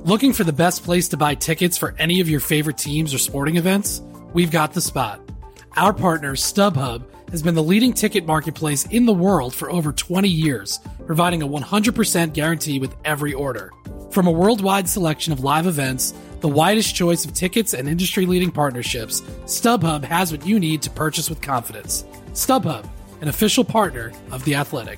Looking for the best place to buy tickets for any of your favorite teams or sporting events? We've got the spot. Our partner, StubHub, has been the leading ticket marketplace in the world for over 20 years, providing a 100% guarantee with every order. From a worldwide selection of live events, the widest choice of tickets and industry-leading partnerships, StubHub has what you need to purchase with confidence. StubHub, an official partner of The Athletic.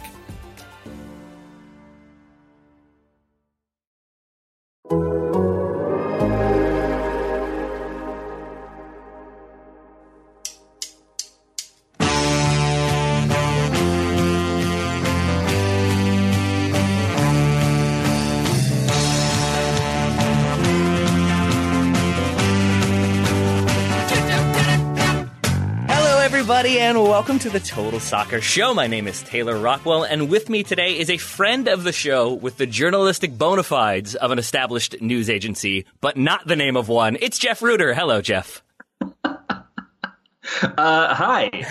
Everybody, and welcome to the Total Soccer Show. My name is Taylor Rockwell, and with me today is a friend of the show with the journalistic bona fides of an established news agency, but not the name of one. It's Jeff Rueter. Hello, Jeff. Hi.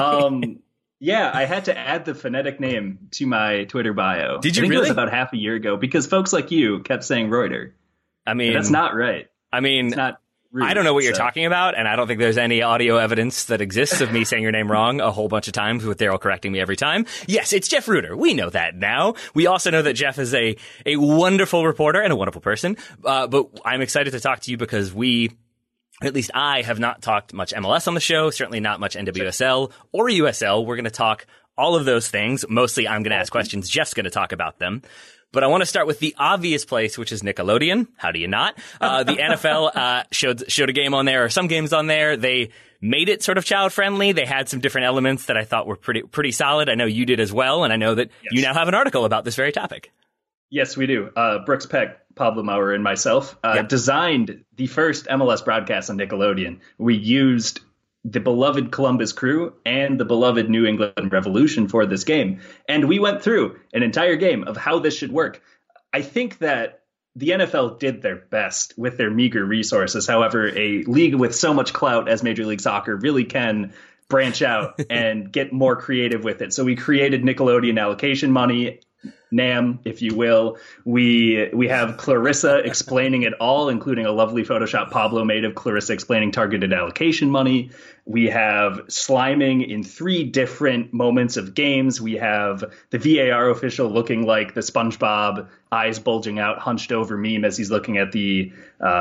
Yeah, I had to add the phonetic name to my Twitter bio. Did you I think really? It was about half a year ago because folks like you kept saying Reuter. I mean, that's not right. I mean, it's not rude, I don't know what you're talking about, and I don't think there's any audio evidence that exists of me saying your name wrong a whole bunch of times with Daryl correcting me every time. Yes, it's Jeff Rueter. We know that now. We also know that Jeff is a wonderful reporter and a wonderful person. But I'm excited to talk to you because at least I have not talked much MLS on the show, certainly not much NWSL or USL. We're going to talk all of those things. Mostly I'm going to ask questions. Jeff's going to talk about them. But I want to start with the obvious place, which is Nickelodeon. How do you not? The NFL showed a game on there, or some games on there. They made it sort of child-friendly. They had some different elements that I thought were pretty solid. I know you did as well, and I know that you now have an article about this very topic. Yes, we do. Brooks Peck, Pablo Maurer, and myself designed the first MLS broadcast on Nickelodeon. We used the beloved Columbus Crew and the beloved New England Revolution for this game. And we went through an entire game of how this should work. I think that the NFL did their best with their meager resources. However, a league with so much clout as Major League Soccer really can branch out and get more creative with it. So we created Nickelodeon allocation money, NAM, if you will. We have Clarissa explaining it all, including a lovely Photoshop Pablo made of Clarissa explaining targeted allocation money. We have sliming in 3 different moments of games. We have the VAR official looking like the SpongeBob eyes bulging out, hunched over meme as he's looking at the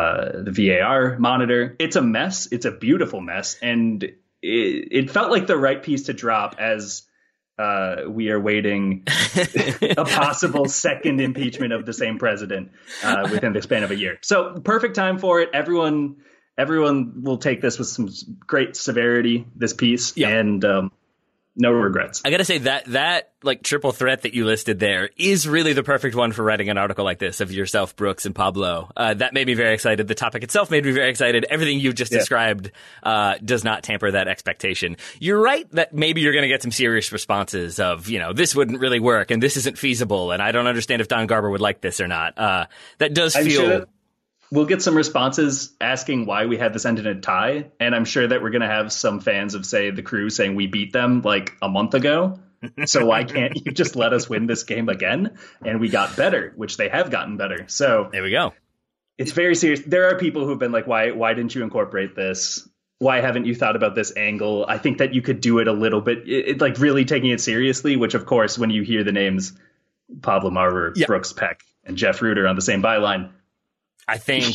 VAR monitor. It's a mess. It's a beautiful mess. And it felt like the right piece to drop as we are waiting a possible second impeachment of the same president within the span of a year. So perfect time for it. Everyone will take this with some great severity, this piece, and no regrets. I got to say that like triple threat that you listed there is really the perfect one for writing an article like this of yourself, Brooks, and Pablo. That made me very excited. The topic itself made me very excited. Everything you've just described does not tamper that expectation. You're right that maybe you're going to get some serious responses of, this wouldn't really work and this isn't feasible and I don't understand if Don Garber would like this or not. That does feel... We'll get some responses asking why we had this end in a tie. And I'm sure that we're going to have some fans of, say, the Crew saying we beat them like a month ago. So why can't you just let us win this game again? And we got better, which they have gotten better. So there we go. It's very serious. There are people who've been like, why didn't you incorporate this? Why haven't you thought about this angle? I think that you could do it a little bit, like really taking it seriously, which, of course, when you hear the names Pablo Maurer, Brooks Peck, and Jeff Rueter on the same byline, I think,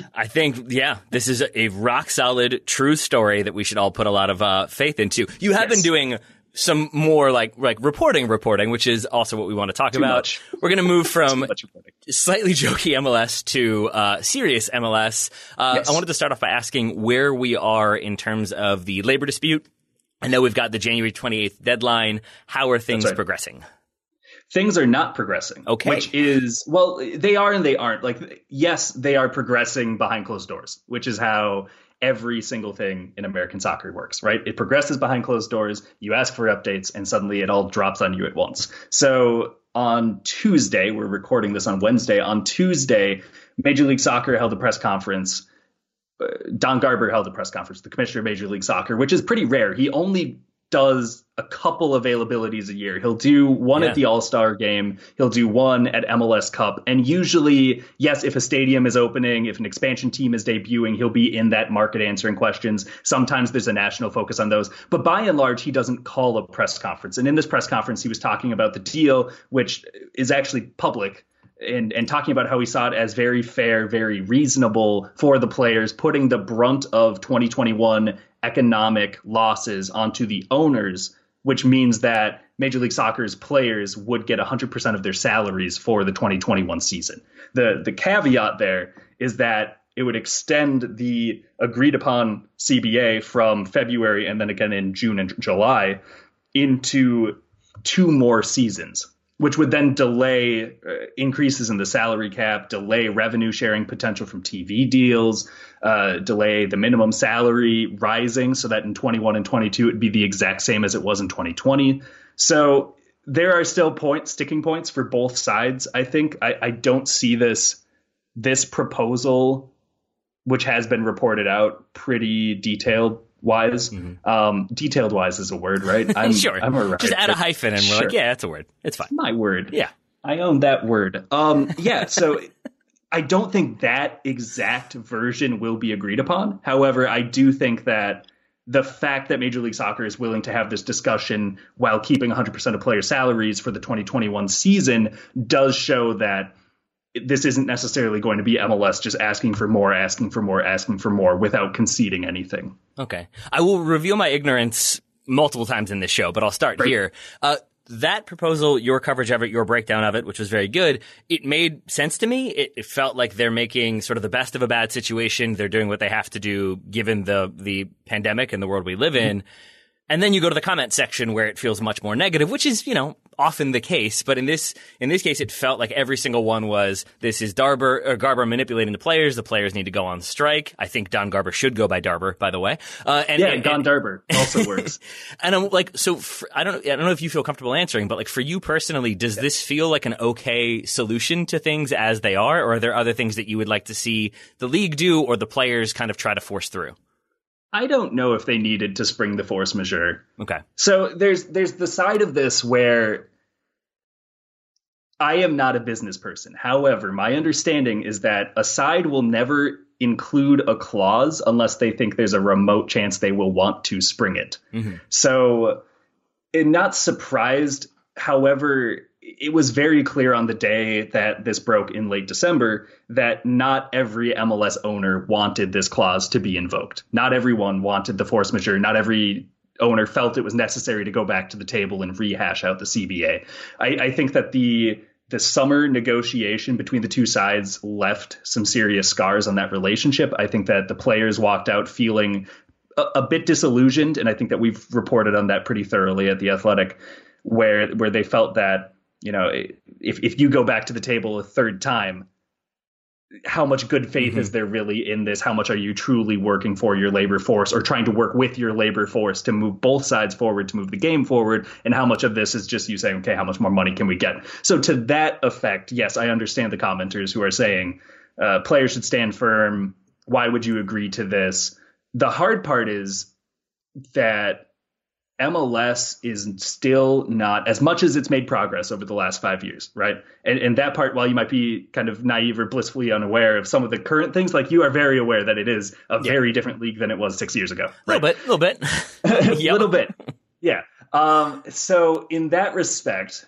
this is a rock solid, true story that we should all put a lot of faith into. You have been doing some more like reporting, which is also what we want to talk about. Much. We're going to move from slightly jokey MLS to serious MLS. I wanted to start off by asking where we are in terms of the labor dispute. I know we've got the January 28th deadline. How are things progressing? Things are not progressing. Okay. Which is, well, they are and they aren't. Like, yes, they are progressing behind closed doors, which is how every single thing in American soccer works, right? It progresses behind closed doors. You ask for updates and suddenly it all drops on you at once. So on Tuesday, we're recording this on Wednesday. On Tuesday, Major League Soccer held a press conference. Don Garber held a press conference, the commissioner of Major League Soccer, which is pretty rare. He only does a couple availabilities a year. He'll do one at the All-Star game. He'll do one at MLS Cup. And usually, yes, if a stadium is opening, if an expansion team is debuting, he'll be in that market answering questions. Sometimes there's a national focus on those. But by and large, he doesn't call a press conference. And in this press conference, he was talking about the deal, which is actually public, and talking about how he saw it as very fair, very reasonable for the players, putting the brunt of 2021 economic losses onto the owners, which means that Major League Soccer's players would get 100% of their salaries for the 2021 season. The caveat there is that it would extend the agreed upon CBA from February and then again in June and July into 2 more seasons, which would then delay increases in the salary cap, delay revenue sharing potential from TV deals, delay the minimum salary rising so that in 21 and 22 it'd be the exact same as it was in 2020. So there are still sticking points for both sides. I think I don't see this proposal, which has been reported out pretty detailed wise. Detailed wise is a word, right? Sure. I'm a writer. Just add a hyphen and we're like, yeah, that's a word. It's fine. My word. Yeah. I own that word. Yeah. So I don't think that exact version will be agreed upon. However, I do think that the fact that Major League Soccer is willing to have this discussion while keeping 100% of player salaries for the 2021 season does show that this isn't necessarily going to be MLS just asking for more without conceding anything. Okay. I will reveal my ignorance multiple times in this show, but I'll start here. That proposal, your coverage of it, your breakdown of it, which was very good, it made sense to me. It felt like they're making sort of the best of a bad situation. They're doing what they have to do given the pandemic and the world we live in. And then you go to the comment section where it feels much more negative, which is, often the case. But in this case, it felt like every single one was, this is Garber manipulating the players. The players need to go on strike. I think Don Garber should go by Darber, by the way. Don Darber also works. And I'm like, I don't know if you feel comfortable answering, but like for you personally, does this feel like an okay solution to things as they are? Or are there other things that you would like to see the league do or the players kind of try to force through? I don't know if they needed to spring the force majeure. Okay. So there's the side of this where I am not a business person. However, my understanding is that a side will never include a clause unless they think there's a remote chance they will want to spring it. Mm-hmm. So I'm not surprised. However, it was very clear on the day that this broke in late December that not every MLS owner wanted this clause to be invoked. Not everyone wanted the force majeure. Not every owner felt it was necessary to go back to the table and rehash out the CBA. I think that the summer negotiation between the two sides left some serious scars on that relationship. I think that the players walked out feeling a bit disillusioned, and I think that we've reported on that pretty thoroughly at The Athletic, where they felt that, if you go back to the table a third time, how much good faith is there really in this? How much are you truly working for your labor force or trying to work with your labor force to move both sides forward, to move the game forward? And how much of this is just you saying, okay, how much more money can we get? So to that effect, yes, I understand the commenters who are saying players should stand firm. Why would you agree to this? The hard part is that MLS is still not, as much as it's made progress over the last 5 years, right? And that part, while you might be kind of naive or blissfully unaware of some of the current things, like you are very aware that it is a very different league than it was 6 years ago. Right? A little bit. Little bit. Yeah. So in that respect,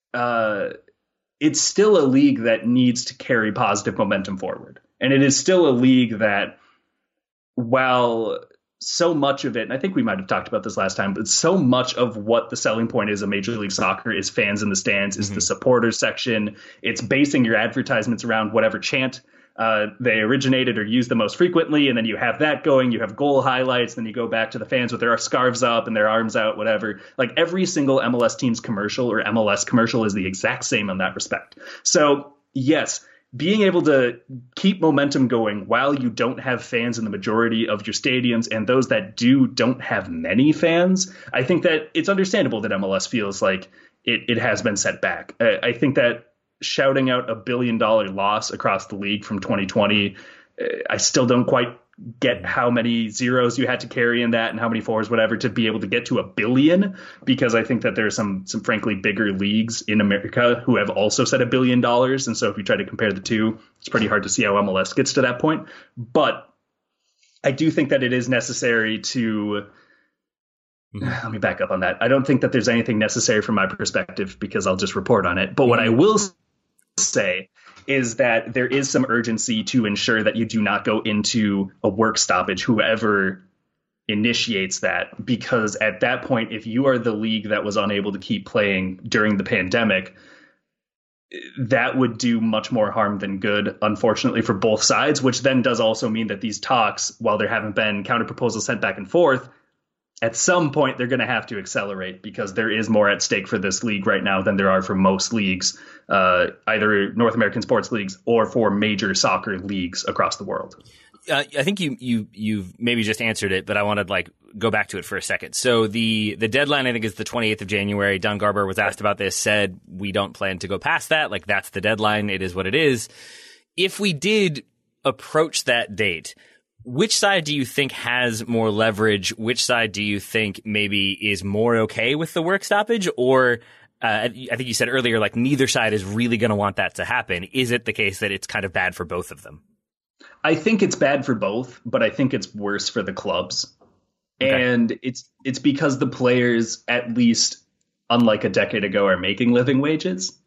it's still a league that needs to carry positive momentum forward. And it is still a league that, while so much of it, and I think we might have talked about this last time, but so much of what the selling point is of Major League Soccer is fans in the stands, is the supporters section. It's basing your advertisements around whatever chant they originated or used the most frequently. And then you have that going, you have goal highlights, then you go back to the fans with their scarves up and their arms out, whatever. Like every single MLS team's commercial or MLS commercial is the exact same in that respect. So yes, being able to keep momentum going while you don't have fans in the majority of your stadiums, and those that don't have many fans, I think that it's understandable that MLS feels like it has been set back. I think that shouting out $1 billion loss across the league from 2020, I still don't quite get how many zeros you had to carry in that and how many fours, whatever, to be able to get to $1 billion, because I think that there are some frankly bigger leagues in America who have also said $1 billion. And so if you try to compare the two, it's pretty hard to see how MLS gets to that point. But I do think that it is necessary to let me back up on that. I don't think that there's anything necessary from my perspective because I'll just report on it. But what I will say is that there is some urgency to ensure that you do not go into a work stoppage, whoever initiates that, because at that point, if you are the league that was unable to keep playing during the pandemic, that would do much more harm than good, unfortunately, for both sides, which then does also mean that these talks, while there haven't been counter proposals sent back and forth, at some point, they're going to have to accelerate because there is more at stake for this league right now than there are for most leagues, either North American sports leagues or for major soccer leagues across the world. I think you've maybe just answered it, but I want to go back to it for a second. So the deadline, I think, is the 28th of January. Don Garber was asked about this, said we don't plan to go past that. That's the deadline. It is what it is. If we did approach that date, which side do you think has more leverage? Which side do you think maybe is more okay with the work stoppage? Or I think you said earlier, neither side is really going to want that to happen. Is it the case that it's kind of bad for both of them? I think it's bad for both, but I think it's worse for the clubs. Okay. And it's because the players, at least unlike a decade ago, are making living wages.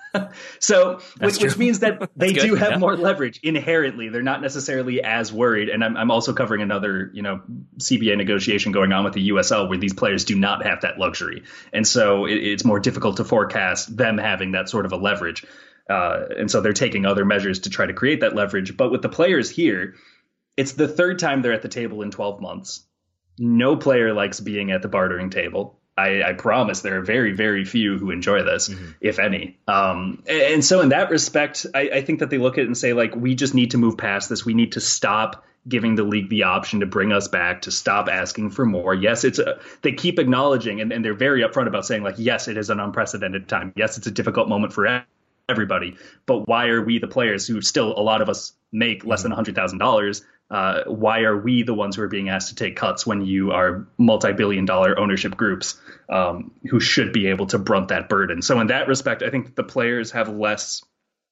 So, which means that they do have more leverage inherently. They're not necessarily as worried. And I'm also covering another, CBA negotiation going on with the USL where these players do not have that luxury. And so it's more difficult to forecast them having that sort of a leverage. And so they're taking other measures to try to create that leverage. But with the players here, it's the third time they're at the table in 12 months. No player likes being at the bartering table. I promise there are very, very few who enjoy this, if any. And so in that respect, I think that they look at it and say, we just need to move past this. We need to stop giving the league the option to bring us back, to stop asking for more. Yes, they keep acknowledging and they're very upfront about saying, yes, it is an unprecedented time. Yes, it's a difficult moment for everybody. But why are we, the players who still a lot of us make less than $100,000? Why are we the ones who are being asked to take cuts when you are multi-billion-dollar ownership groups who should be able to brunt that burden? So in that respect, I think the players have less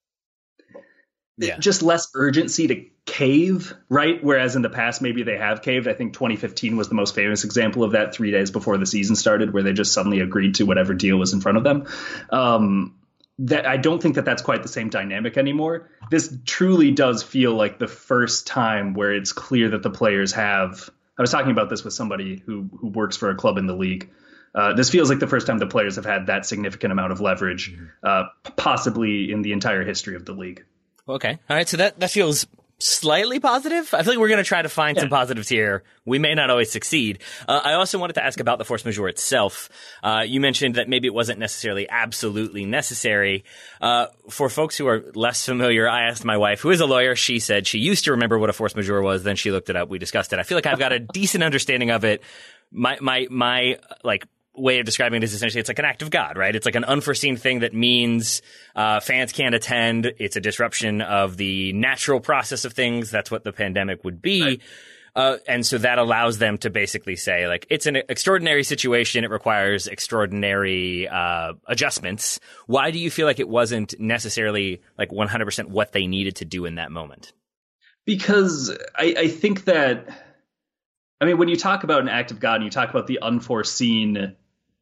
urgency to cave, right? Whereas in the past, maybe they have caved. I think 2015 was the most famous example of that, 3 days before the season started, where they just suddenly agreed to whatever deal was in front of them. That I don't think that that's quite the same dynamic anymore. This truly does feel like the first time where it's clear that the players have. I was talking about this with somebody who works for a club in the league. This feels like the first time the players have had that significant amount of leverage, possibly in the entire history of the league. Okay. All right. So that feels slightly positive. I feel like we're going to try to find some positives here. We may not always succeed. I also wanted to ask about the force majeure itself. You mentioned that maybe it wasn't necessarily absolutely necessary. For folks who are less familiar, I asked my wife, who is a lawyer. She said she used to remember what a force majeure was. Then she looked it up. We discussed it. I feel like I've got a decent understanding of it. My way of describing it is essentially it's like an act of God, right? It's like an unforeseen thing that means fans can't attend. It's a disruption of the natural process of things. That's what the pandemic would be. Right. And so that allows them to basically say, it's an extraordinary situation. It requires extraordinary adjustments. Why do you feel like it wasn't necessarily 100% what they needed to do in that moment? Because I think that, when you talk about an act of God and you talk about the unforeseen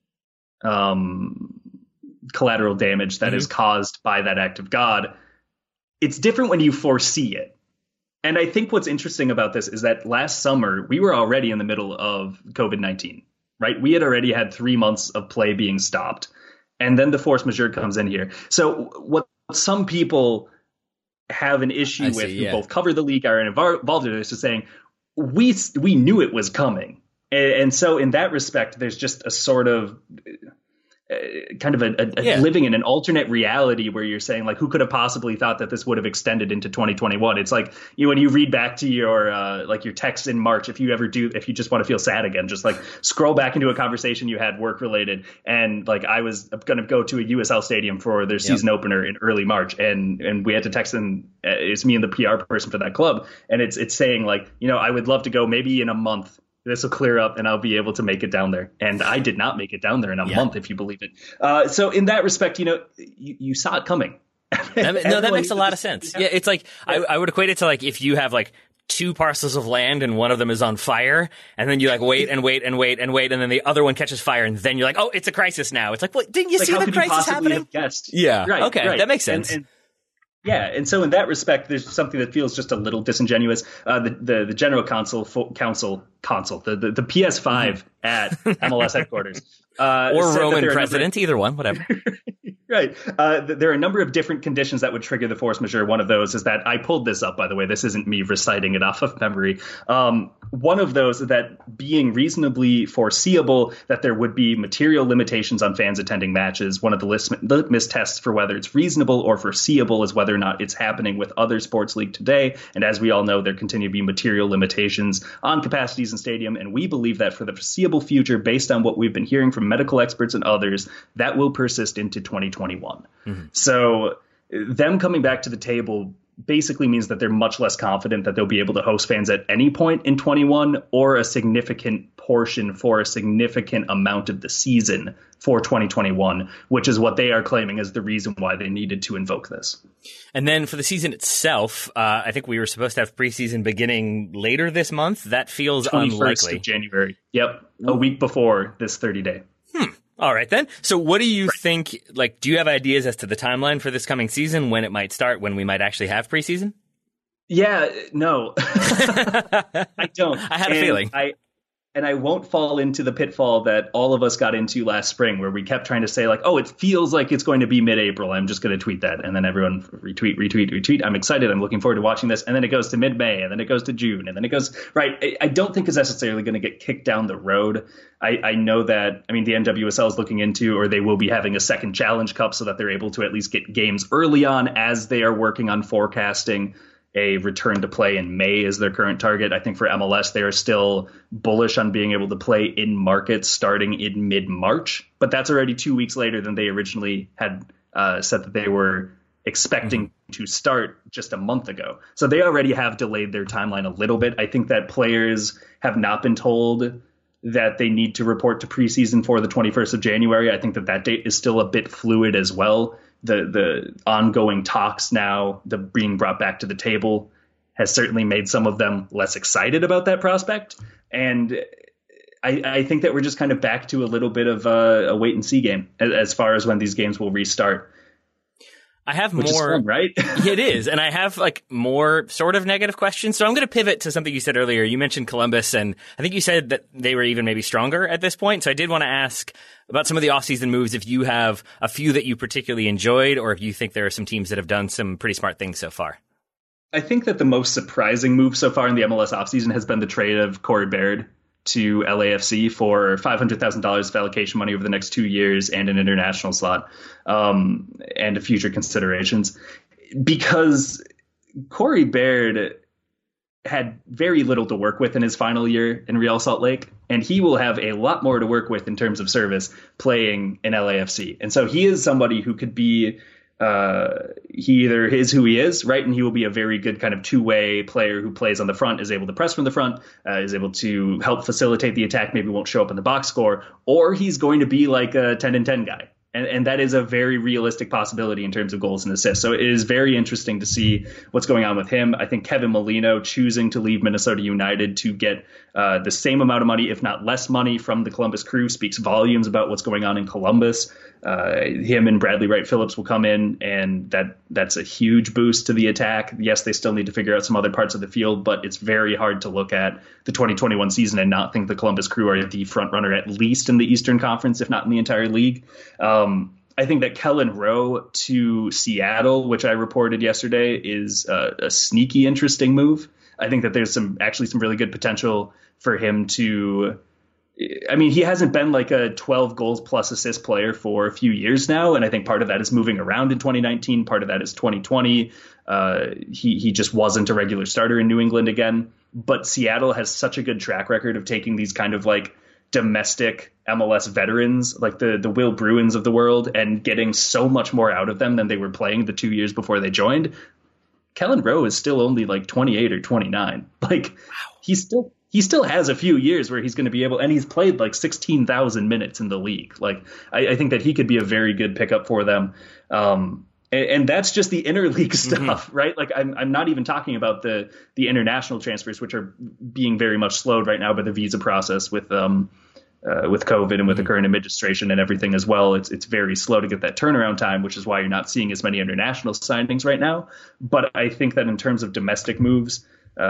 collateral damage that is caused by that act of God, it's different when you foresee it. And I think what's interesting about this is that last summer, we were already in the middle of COVID-19, right? We had already had 3 months of play being stopped. And then the force majeure comes in here. So what some people have an issue with, who both cover the league, are involved in this, is saying, we knew it was coming. And so in that respect, there's just a sort of, kind of living in an alternate reality where you're saying, like, who could have possibly thought that this would have extended into 2021? It's like, when you read back to your your texts in March, if you just want to feel sad again, just like scroll back into a conversation you had work related. And like, I was going to go to a USL Stadium for their season opener in early March, and we had to text in. It's me and the PR person for that club, and it's saying, like, I would love to go, maybe in a month. This will clear up and I'll be able to make it down there. And I did not make it down there in a month, if you believe it. So in that respect, you saw it coming. That makes a lot of sense. Yeah, it's like, I would equate it to, like, if you have like 2 parcels of land and one of them is on fire, and then you like wait and wait and wait and wait, and then the other one catches fire, and then you're like, oh, it's a crisis now. It's like, what? Didn't you see the crisis happening? Yeah. Right, okay. That makes sense. And so in that respect, there's something that feels just a little disingenuous. The general counsel, the PS5 at MLS headquarters, or Roman president, either one, whatever. Right. There are a number of different conditions that would trigger the force majeure. One of those is that I pulled this up, by the way. This isn't me reciting it off of memory. One of those is that being reasonably foreseeable that there would be material limitations on fans attending matches. One of the litmus tests for whether it's reasonable or foreseeable is whether or not it's happening with other sports league today. And as we all know, there continue to be material limitations on capacities in stadium. And we believe that for the foreseeable future, based on what we've been hearing from medical experts and others, that will persist into 2021. So them coming back to the table basically means that they're much less confident that they'll be able to host fans at any point in 21 or a significant portion for a significant amount of the season for 2021, which is what they are claiming is the reason why they needed to invoke this. And then for the season itself, I think we were supposed to have preseason beginning later this month. That feels 21st unlikely. Of January. Yep. A week before this 30-day. All right, then. So what do you think, like, do you have ideas as to the timeline for this coming season, when it might start, when we might actually have preseason? Yeah, no. I don't. I had a feeling. And I won't fall into the pitfall that all of us got into last spring, where we kept trying to say, like, oh, it feels like it's going to be mid-April. I'm just going to tweet that. And then everyone retweet. I'm excited. I'm looking forward to watching this. And then it goes to mid-May, and then it goes to June, and then it goes right. I don't think it's necessarily going to get kicked down the road. I know that, the NWSL is looking into, or they will be having a second Challenge Cup so that they're able to at least get games early on as they are working on forecasting a return to play in May is their current target. I think for MLS, they are still bullish on being able to play in markets starting in mid-March, but that's already 2 weeks later than they originally had said that they were expecting to start just a month ago. So they already have delayed their timeline a little bit. I think that players have not been told that they need to report to preseason for the 21st of January. I think that date is still a bit fluid as well. The ongoing talks now, the being brought back to the table, has certainly made some of them less excited about that prospect. And I think that we're just kind of back to a little bit of a wait and see game as far as when these games will restart. I have Which more, is fun, right? It is. And I have like more sort of negative questions. So I'm going to pivot to something you said earlier. You mentioned Columbus, and I think you said that they were even maybe stronger at this point. So I did want to ask about some of the offseason moves, if you have a few that you particularly enjoyed, or if you think there are some teams that have done some pretty smart things so far. I think that the most surprising move so far in the MLS offseason has been the trade of Corey Baird to LAFC for $500,000 of allocation money over the next 2 years and an international slot, and future considerations. Because Corey Baird had very little to work with in his final year in Real Salt Lake, and he will have a lot more to work with in terms of service playing in LAFC. And so he is somebody who could be he either is who he is, right? And he will be a very good kind of two-way player who plays on the front, is able to press from the front, is able to help facilitate the attack, maybe won't show up in the box score, or he's going to be like a 10-10 guy. And that is a very realistic possibility in terms of goals and assists. So it is very interesting to see what's going on with him. I think Kevin Molino choosing to leave Minnesota United to get the same amount of money, if not less money, from the Columbus Crew speaks volumes about what's going on in Columbus. Him and Bradley Wright Phillips will come in, and that's a huge boost to the attack. Yes, they still need to figure out some other parts of the field, but it's very hard to look at the 2021 season and not think the Columbus Crew are the front runner, at least in the Eastern Conference, if not in the entire league. I think that Kellen Rowe to Seattle, which I reported yesterday, is a sneaky, interesting move. I think that there's some really good potential for him to I mean, he hasn't been like a 12 goals plus assist player for a few years now. And I think part of that is moving around in 2019. Part of that is 2020. He just wasn't a regular starter in New England again. But Seattle has such a good track record of taking these kind of like domestic MLS veterans, like the Will Bruins of the world, and getting so much more out of them than they were playing the 2 years before they joined. Kellen Rowe is still only like 28 or 29. Like, wow. He still has a few years where he's going to be able, and he's played like 16,000 minutes in the league. Like, I think that he could be a very good pickup for them. And that's just the interleague stuff, right? Like, I'm not even talking about the international transfers, which are being very much slowed right now by the visa process with COVID and with the current administration and everything as well. It's very slow to get that turnaround time, which is why you're not seeing as many international signings right now. But I think that in terms of domestic moves,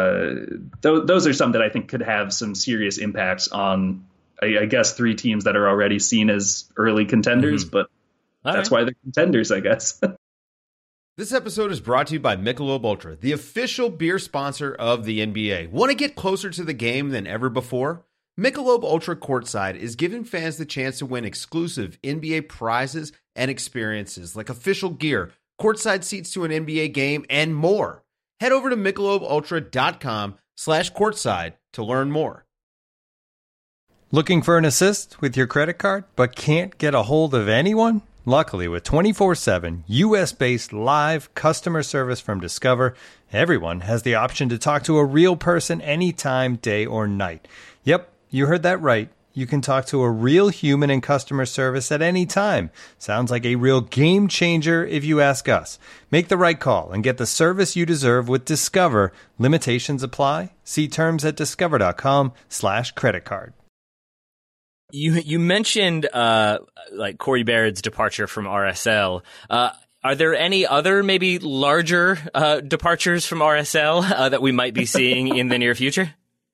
those are some that I think could have some serious impacts on, I guess, three teams that are already seen as early contenders, but that's why they're contenders, I guess. This episode is brought to you by Michelob Ultra, the official beer sponsor of the NBA. Want to get closer to the game than ever before? Michelob Ultra Courtside is giving fans the chance to win exclusive NBA prizes and experiences like official gear, courtside seats to an NBA game, and more. Head over to MichelobUltra.com/courtside to learn more. Looking for an assist with your credit card but can't get a hold of anyone? Luckily, with 24/7 U.S.-based live customer service from Discover, everyone has the option to talk to a real person anytime, day or night. Yep, you heard that right. You can talk to a real human in customer service at any time. Sounds like a real game changer if you ask us. Make the right call and get the service you deserve with Discover. Limitations apply. See terms at discover.com/creditcard. You mentioned like Corey Baird's departure from RSL. Are there any other maybe larger departures from RSL that we might be seeing in the near future?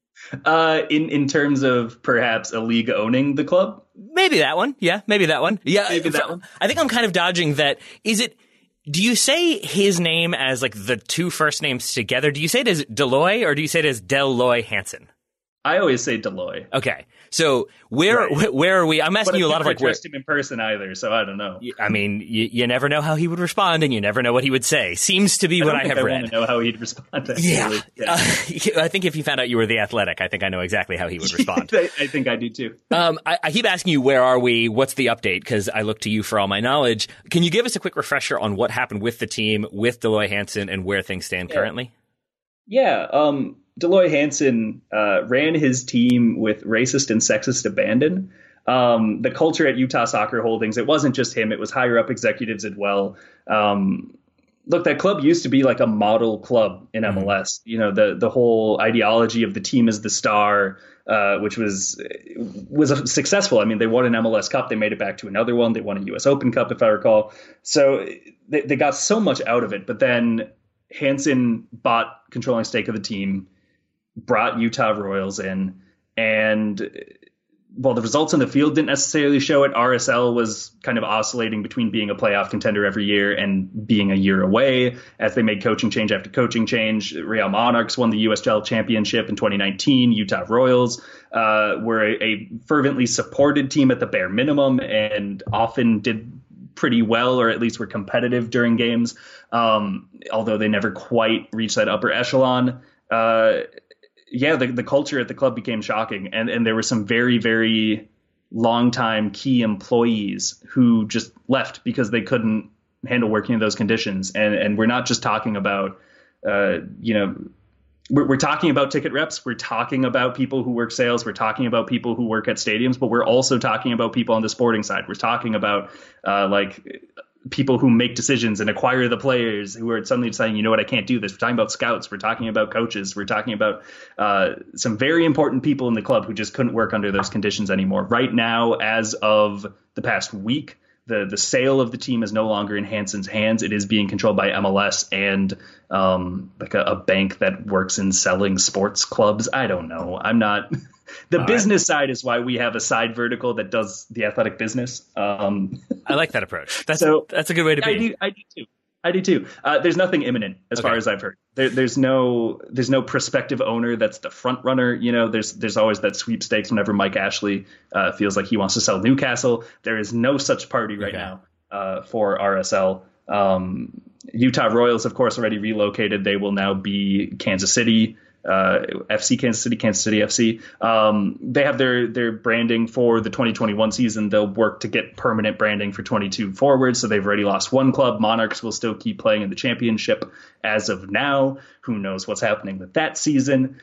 In terms of perhaps a league owning the club? Maybe that one. Yeah, maybe that one. Yeah, maybe that one. I think I'm kind of dodging that. Do you say his name as like the two first names together? Do you say it as Deloy or do you say it as Deloy Hansen? I always say Deloy. Okay. So where are we? I'm asking you a lot of like, where I him in person either, so I don't know. I mean, you never know how he would respond, and you never know what he would say. Seems to be what I have read. I want to know how he'd respond. Yeah. I think if you found out you were the Athletic, I think I know exactly how he would respond. I think I do too. I keep asking you, where are we? What's the update? Because I look to you for all my knowledge. Can you give us a quick refresher on what happened with the team, with Deloy Hansen, and where things stand currently? Yeah. Deloy Hansen ran his team with racist and sexist abandon. The culture at Utah Soccer Holdings, it wasn't just him. It was higher up executives as well. Look, that club used to be like a model club in MLS. You know, the whole ideology of the team as the star, which was successful. I mean, they won an MLS Cup. They made it back to another one. They won a US Open Cup, if I recall. So they got so much out of it. But then Hansen bought controlling stake of the team, brought Utah Royals in, and while the results in the field didn't necessarily show it, RSL was kind of oscillating between being a playoff contender every year and being a year away as they made coaching change after coaching change. Real Monarchs won the USL Championship in 2019. Utah Royals were a fervently supported team at the bare minimum and often did pretty well, or at least were competitive during games, although they never quite reached that upper echelon. The culture at the club became shocking, and there were some very, very long-time key employees who just left because they couldn't handle working in those conditions. And we're not just talking about, we're talking about ticket reps. We're talking about people who work sales. We're talking about people who work at stadiums, but we're also talking about people on the sporting side. We're talking about people who make decisions and acquire the players who are suddenly deciding, you know what, I can't do this. We're talking about scouts. We're talking about coaches. We're talking about some very important people in the club who just couldn't work under those conditions anymore. Right now, as of the past week, the sale of the team is no longer in Hansen's hands. It is being controlled by MLS and like a bank that works in selling sports clubs. I don't know. I'm not... The business side is why we have a side vertical that does the Athletic business. I like that approach. That's a good way to be. I do too. I do too. There's nothing imminent as far as I've heard. There's no prospective owner that's the front runner. You know, there's always that sweepstakes whenever Mike Ashley feels like he wants to sell Newcastle. There is no such party right now for RSL. Utah Royals, of course, already relocated. They will now be Kansas City FC, Kansas City FC. They have their branding for the 2021 season. They'll work to get permanent branding for 22 forward. So they've already lost one club. Monarchs will still keep playing in the championship as of now. Who knows what's happening with that season?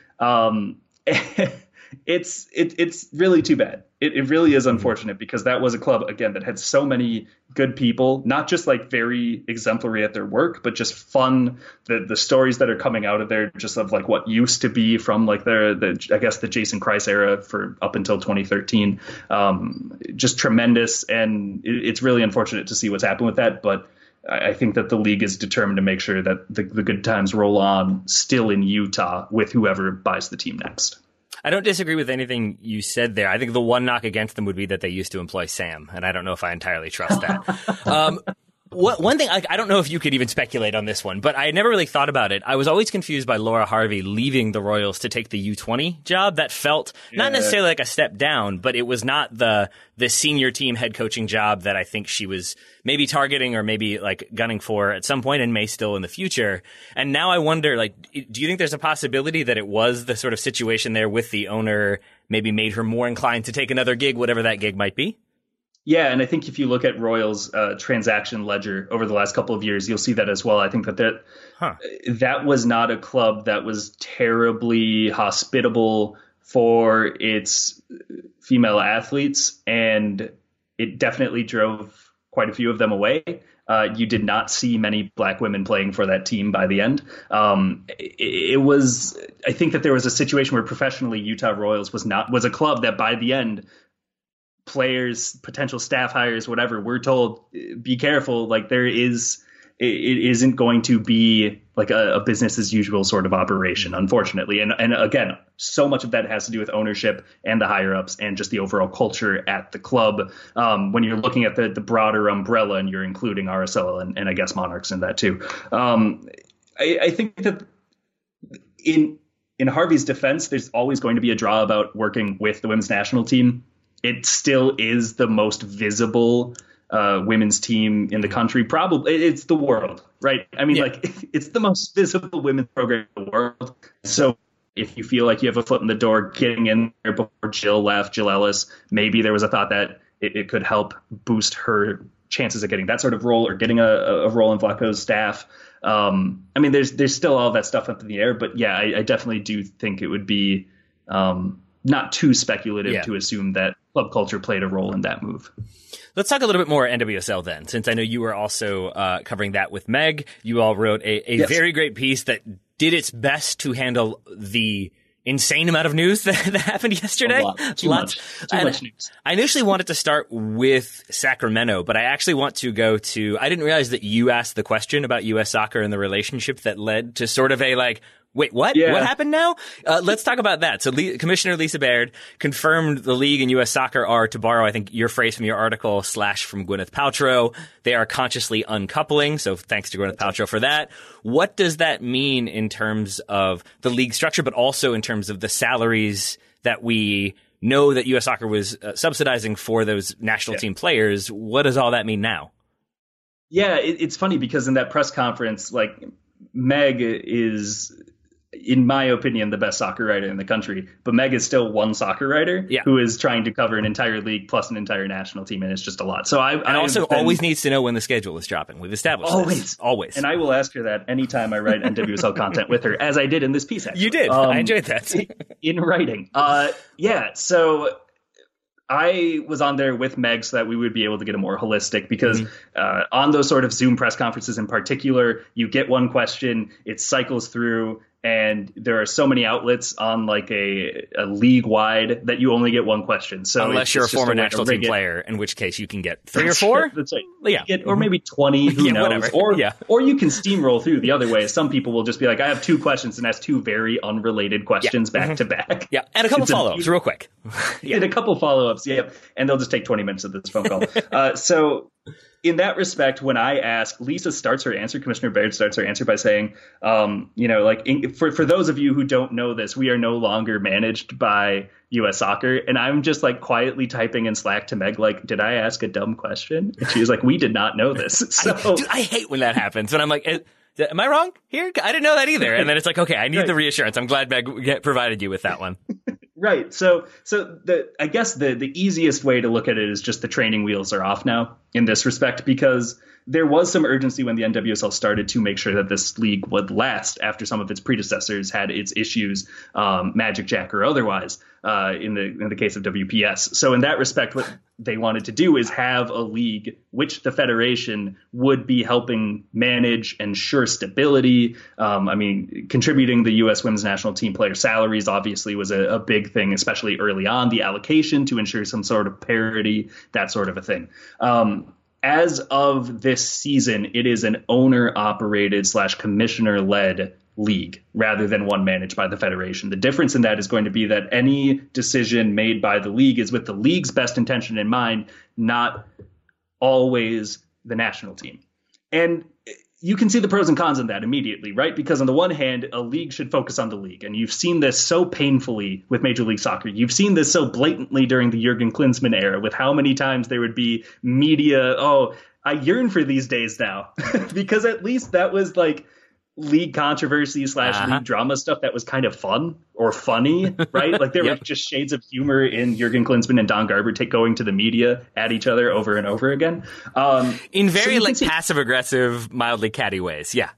It's really too bad. It really is unfortunate because that was a club, again, that had so many good people, not just like very exemplary at their work, but just fun. The stories that are coming out of there, just of like what used to be from like the Jason Kreis era for up until 2013, just tremendous. And it's really unfortunate to see what's happened with that. But I think that the league is determined to make sure that the good times roll on still in Utah with whoever buys the team next. I don't disagree with anything you said there. I think the one knock against them would be that they used to employ Sam, and I don't know if I entirely trust that. One thing, I don't know if you could even speculate on this one, but I never really thought about it. I was always confused by Laura Harvey leaving the Royals to take the U20 job. That felt not necessarily like a step down, but it was not the senior team head coaching job that I think she was maybe targeting or maybe like gunning for at some point and may still in the future. And now I wonder, like, do you think there's a possibility that it was the sort of situation there with the owner maybe made her more inclined to take another gig, whatever that gig might be? Yeah, and I think if you look at Royals' transaction ledger over the last couple of years, you'll see that as well. I think that was not a club that was terribly hospitable for its female athletes, and it definitely drove quite a few of them away. You did not see many black women playing for that team by the end. I think that there was a situation where professionally Utah Royals was a club that by the end, players, potential staff hires, whatever, we're told, be careful. Like it isn't going to be like a business as usual sort of operation, unfortunately. And again, so much of that has to do with ownership and the higher ups and just the overall culture at the club. When you're looking at the broader umbrella and you're including RSL and I guess Monarchs in that too. I think that in Harvey's defense, there's always going to be a draw about working with the women's national team. It still is the most visible women's team in the country. Probably it's the world, right? I mean, it's the most visible women's program in the world. So if you feel like you have a foot in the door getting in there before Jill left, Jill Ellis, maybe there was a thought that it could help boost her chances of getting that sort of role or getting a role in Vlatko's staff. I mean, there's still all that stuff up in the air. But yeah, I definitely do think it would be not too speculative to assume that club culture played a role in that move. Let's talk a little bit more NWSL then, since I know you were also covering that with Meg. You all wrote a very great piece that did its best to handle the insane amount of news that happened yesterday. Too much news. I initially wanted to start with Sacramento, but I actually want to go to, I didn't realize that you asked the question about U.S. soccer and the relationship that led to sort of a like, wait, what? Yeah. What happened now? Let's talk about that. So Commissioner Lisa Baird confirmed the league and U.S. soccer are, to borrow, I think, your phrase from your article, / from Gwyneth Paltrow, they are consciously uncoupling. So thanks to Gwyneth Paltrow for that. What does that mean in terms of the league structure, but also in terms of the salaries that we know that U.S. soccer was subsidizing for those national team players? What does all that mean now? Yeah, it's funny because in that press conference, like Meg is, in my opinion, the best soccer writer in the country. But Meg is still one soccer writer who is trying to cover an entire league plus an entire national team, and it's just a lot. So I also always needs to know when the schedule is dropping. We've established this. Always. And I will ask her that anytime I write NWSL content with her, as I did in this piece, actually. You did. I enjoyed that. In writing. So I was on there with Meg so that we would be able to get a more holistic, because on those sort of Zoom press conferences in particular, you get one question, it cycles through, and there are so many outlets on like a league wide that you only get one question. So unless you're a former national team player, in which case you can get 3 or 4. That's right. Or maybe 20, who knows? Whatever. Or you can steamroll through the other way. Some people will just be like, I have 2 questions and ask 2 very unrelated questions back to back. Yeah. And a couple follow-ups real quick. And a couple follow-ups. Yeah. And they'll just take 20 minutes of this phone call. So in that respect, when I ask, Lisa starts her answer, Commissioner Baird starts her answer by saying, for those of you who don't know this, we are no longer managed by U.S. Soccer. And I'm just like quietly typing in Slack to Meg, like, did I ask a dumb question? And she was like, we did not know this. So I hate when that happens. When I'm like, am I wrong here? I didn't know that either. And then it's like, okay, I need the reassurance. I'm glad Meg provided you with that one. Right. So I guess the easiest way to look at it is just the training wheels are off now in this respect, because there was some urgency when the NWSL started to make sure that this league would last after some of its predecessors had its issues, Magic Jack or otherwise, in the case of WPS. So in that respect, what they wanted to do is have a league which the federation would be helping manage, ensure stability. Contributing the U.S. women's national team player salaries obviously was a big thing, especially early on, the allocation to ensure some sort of parity, that sort of a thing. As of this season, it is an owner-operated / commissioner-led league rather than one managed by the federation. The difference in that is going to be that any decision made by the league is with the league's best intention in mind, not always the national team. And you can see the pros and cons in that immediately, right? Because on the one hand, a league should focus on the league. And you've seen this so painfully with Major League Soccer. You've seen this so blatantly during the Jurgen Klinsmann era with how many times there would be media. Oh, I yearn for these days now because at least that was like league controversy / league drama stuff that was kind of fun or funny, right? Like there were just shades of humor in Jurgen Klinsmann and Don Garber going to the media at each other over and over again. In very passive aggressive, mildly catty ways. Yeah.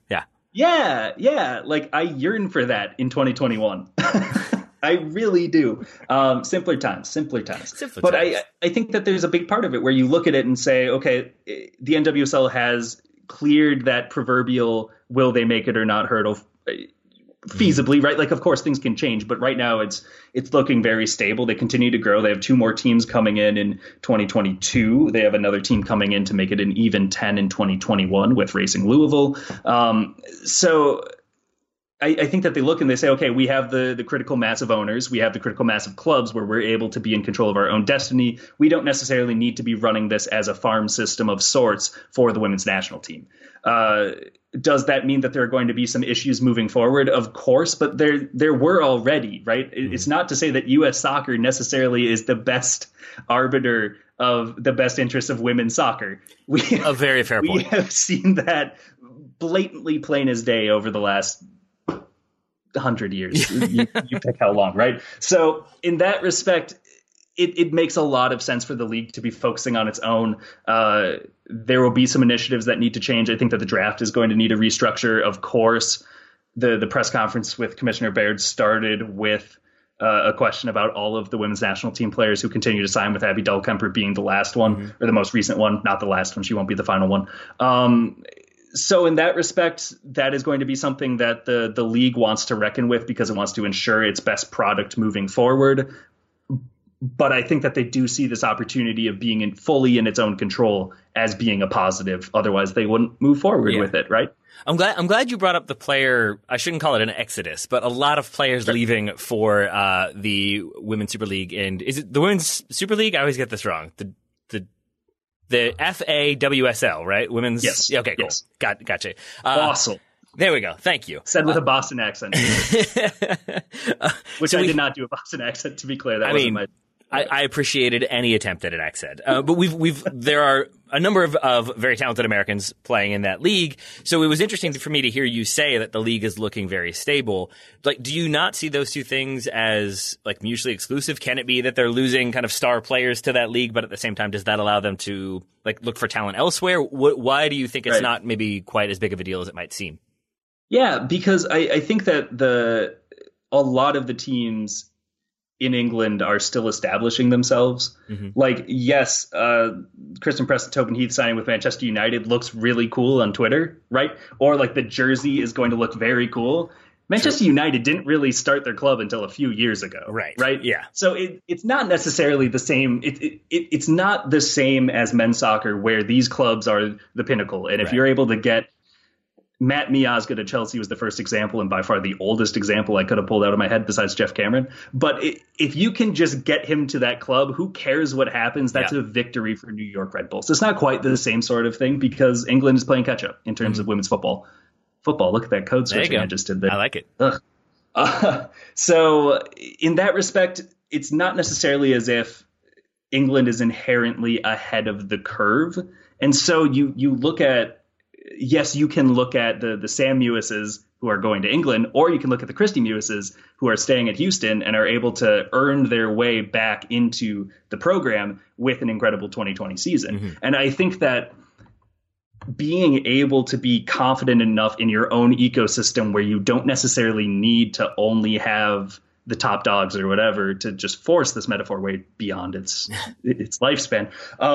Like I yearn for that in 2021. I really do. Simpler times. But I think that there's a big part of it where you look at it and say, okay, the NWSL has cleared that proverbial will they make it or not hurdle feasibly, right? Like, of course, things can change, but right now it's looking very stable. They continue to grow. They have 2 more teams coming in 2022. They have another team coming in to make it an even 10 in 2021 with Racing Louisville. So I think that they look and they say, okay, we have the critical mass of owners. We have the critical mass of clubs where we're able to be in control of our own destiny. We don't necessarily need to be running this as a farm system of sorts for the women's national team. Does that mean that there are going to be some issues moving forward? Of course, but there were already, right? It's not to say that U.S. Soccer necessarily is the best arbiter of the best interests of women's soccer. A very fair point. We have seen that blatantly plain as day over the last 100 years. You pick how long, right? So in that respect, it makes a lot of sense for the league to be focusing on its own. There will be some initiatives that need to change. I think that the draft is going to need a restructure. Of course, the press conference with Commissioner Baird started with a question about all of the women's national team players who continue to sign, with Abby Dahlkemper being the last one, or the most recent one, not the last one. She won't be the final one. So in that respect, that is going to be something that the league wants to reckon with because it wants to ensure its best product moving forward. But I think that they do see this opportunity of being fully in its own control as being a positive. Otherwise, they wouldn't move forward with it, right? I'm glad you brought up the player. I shouldn't call it an exodus, but a lot of players leaving for the Women's Super League. And is it the Women's Super League? I always get this wrong. The FAWSL, right? Women's. Yes. Okay, cool. Yes. Gotcha. Awesome. There we go. Thank you. Said with a Boston accent. Which I did not do a Boston accent, to be clear. That wasn't my... I appreciated any attempt at an accent, but there are a number of very talented Americans playing in that league. So it was interesting for me to hear you say that the league is looking very stable. Like, do you not see those two things as like mutually exclusive? Can it be that they're losing kind of star players to that league, but at the same time, does that allow them to like look for talent elsewhere? Why do you think it's not maybe quite as big of a deal as it might seem? Yeah, because I think that a lot of the teams in England are still establishing themselves. Like, yes, Kristen Preston Heath signing with Manchester United looks really cool on Twitter, right? Or like the jersey is going to look very cool. Manchester United didn't really start their club until a few years ago. Right. Yeah. So it's not necessarily the same. It's not the same as men's soccer where these clubs are the pinnacle. And if you're able to get Matt Miazga to Chelsea was the first example, and by far the oldest example I could have pulled out of my head besides Jeff Cameron. But if you can just get him to that club, who cares what happens? That's a victory for New York Red Bulls. It's not quite the same sort of thing because England is playing catch up in terms of women's football. Look at that code switching I just did there. I like it. So in that respect, it's not necessarily as if England is inherently ahead of the curve. And so you look at, yes, you can look at the Sam Mewises who are going to England, or you can look at the Christy Mewises who are staying at Houston and are able to earn their way back into the program with an incredible 2020 season. Mm-hmm. And I think that being able to be confident enough in your own ecosystem where you don't necessarily need to only have the top dogs or whatever to just force this metaphor way beyond its lifespan.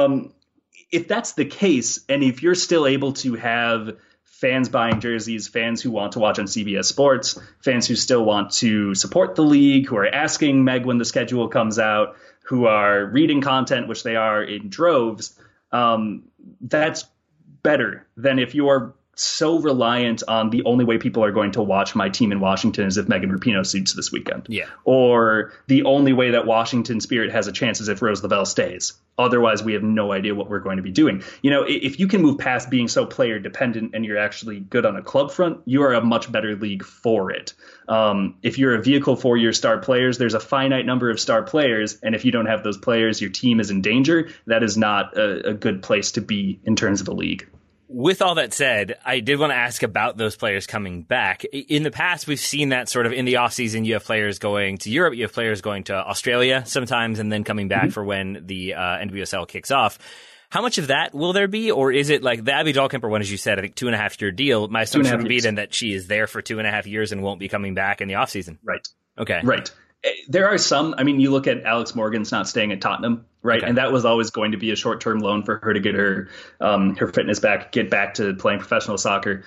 If that's the case, and if you're still able to have fans buying jerseys, fans who want to watch on CBS Sports, fans who still want to support the league, who are asking Meg when the schedule comes out, who are reading content, which they are in droves, that's better than if you are so reliant on the only way people are going to watch my team in Washington is if Megan Rapinoe suits this weekend. Yeah. Or the only way that Washington Spirit has a chance is if Rose Lavelle stays. Otherwise, we have no idea what we're going to be doing. You know, if you can move past being so player dependent and you're actually good on a club front, you are a much better league for it. If you're a vehicle for your star players, there's a finite number of star players. And if you don't have those players, your team is in danger. That is not a good place to be in terms of a league. With all that said, I did want to ask about those players coming back. In the past, we've seen that sort of in the offseason, you have players going to Europe, you have players going to Australia sometimes, and then coming back for when the NWSL kicks off. How much of that will there be? Or is it like the Abby Dahlkemper one, as you said, I think 2.5-year deal? My assumption would be then that she is there for 2.5 years and won't be coming back in the offseason. Right. Okay. Right. There are some, I mean, you look at Alex Morgan's not staying at Tottenham, right? Okay. And that was always going to be a short-term loan for her to get her fitness back, get back to playing professional soccer.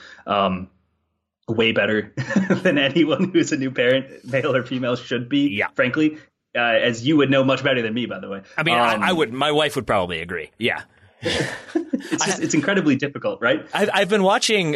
Way better than anyone who's a new parent, male or female, should be, frankly, as you would know much better than me, by the way. I mean, I would, my wife would probably agree. Yeah. It's incredibly difficult, right? I've been watching,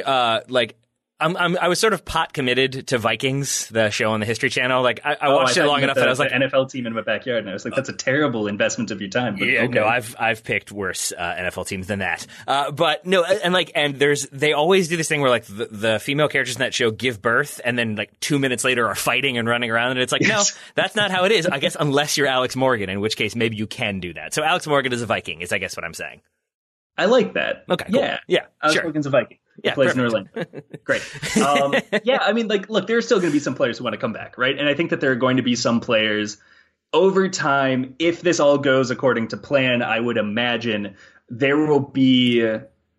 I was sort of pot committed to Vikings, the show on the History Channel. Like I watched it long enough that I was like, the NFL team in my backyard, and I was like, that's a terrible investment of your time. But yeah, okay. No, I've picked worse NFL teams than that. But no, and they always do this thing where like the female characters in that show give birth, and then like 2 minutes later are fighting and running around, and it's like, no, that's not how it is. I guess unless you're Alex Morgan, in which case maybe you can do that. So Alex Morgan is a Viking, is I guess what I'm saying. I like that. Okay, cool. Yeah. Alex Morgan's a Viking. He plays in Orlando. Great. I mean, like, look, there are still going to be some players who want to come back, right? And I think that there are going to be some players over time, if this all goes according to plan, I would imagine there will be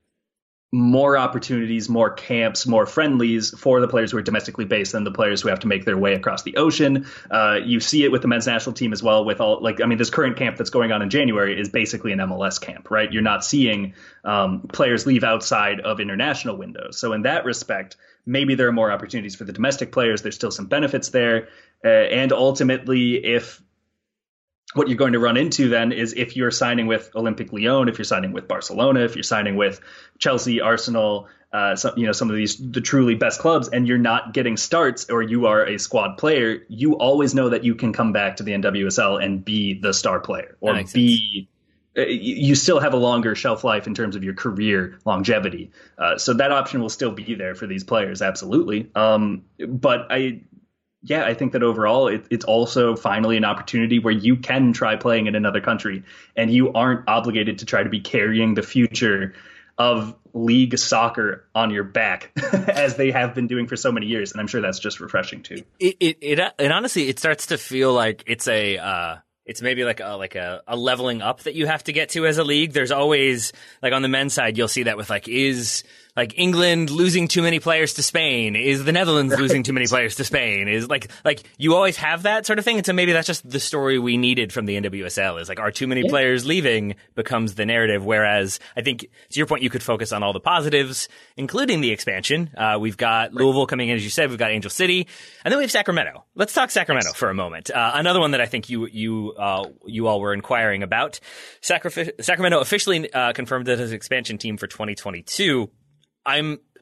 more opportunities, more camps, more friendlies for the players who are domestically based than the players who have to make their way across the ocean. You see it with the men's national team as well with all, like, I mean, this current camp that's going on in January is basically an MLS camp, right? You're not seeing players leave outside of international windows. So in that respect, maybe there are more opportunities for the domestic players. There's still some benefits there. And ultimately, if what you're going to run into then is if you're signing with Olympique Lyon, if you're signing with Barcelona, if you're signing with Chelsea, Arsenal, some of the truly best clubs, and you're not getting starts or you are a squad player, you always know that you can come back to the NWSL and be the star player or be. You still have a longer shelf life in terms of your career longevity. So that option will still be there for these players. Absolutely. But I think that overall it's also finally an opportunity where you can try playing in another country and you aren't obligated to try to be carrying the future of league soccer on your back as they have been doing for so many years. And I'm sure that's just refreshing too. And honestly, it starts to feel like it's it's maybe like a leveling up that you have to get to as a league. There's always, like on the men's side, you'll see that with is England losing too many players to Spain? Is the Netherlands losing too many players to Spain? Is like you always have that sort of thing. And so maybe that's just the story we needed from the NWSL is like, are too many players leaving becomes the narrative. Whereas I think to your point, you could focus on all the positives, including the expansion. We've got Louisville coming in, as you said, we've got Angel City, and then we have Sacramento. Let's talk Sacramento for a moment. Another one that I think you all were inquiring about. Sacramento officially confirmed that as expansion team for 2022.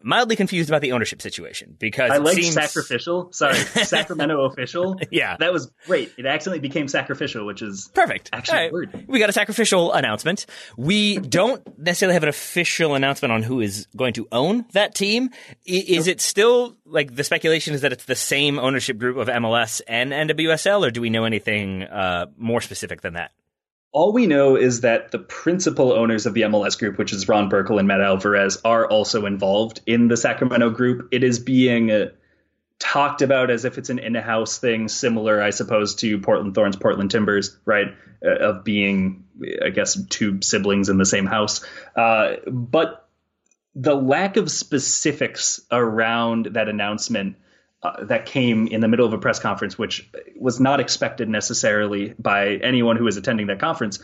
mildly confused about the ownership situation because I like seems... sacrificial. Sorry, Sacramento official. Yeah. That was great. It accidentally became sacrificial, which is perfect. Actually, word. We got a sacrificial announcement. We don't necessarily have an official announcement on who is going to own that team. Is it still like the speculation is that it's the same ownership group of MLS and NWSL, or do we know anything more specific than that? All we know is that the principal owners of the MLS group, which is Ron Burkle and Matt Alvarez, are also involved in the Sacramento group. It is being talked about as if it's an in-house thing, similar, I suppose, to Portland Thorns, Portland Timbers, right? Of being, I guess, two siblings in the same house. But the lack of specifics around that announcement that came in the middle of a press conference, which was not expected necessarily by anyone who was attending that conference.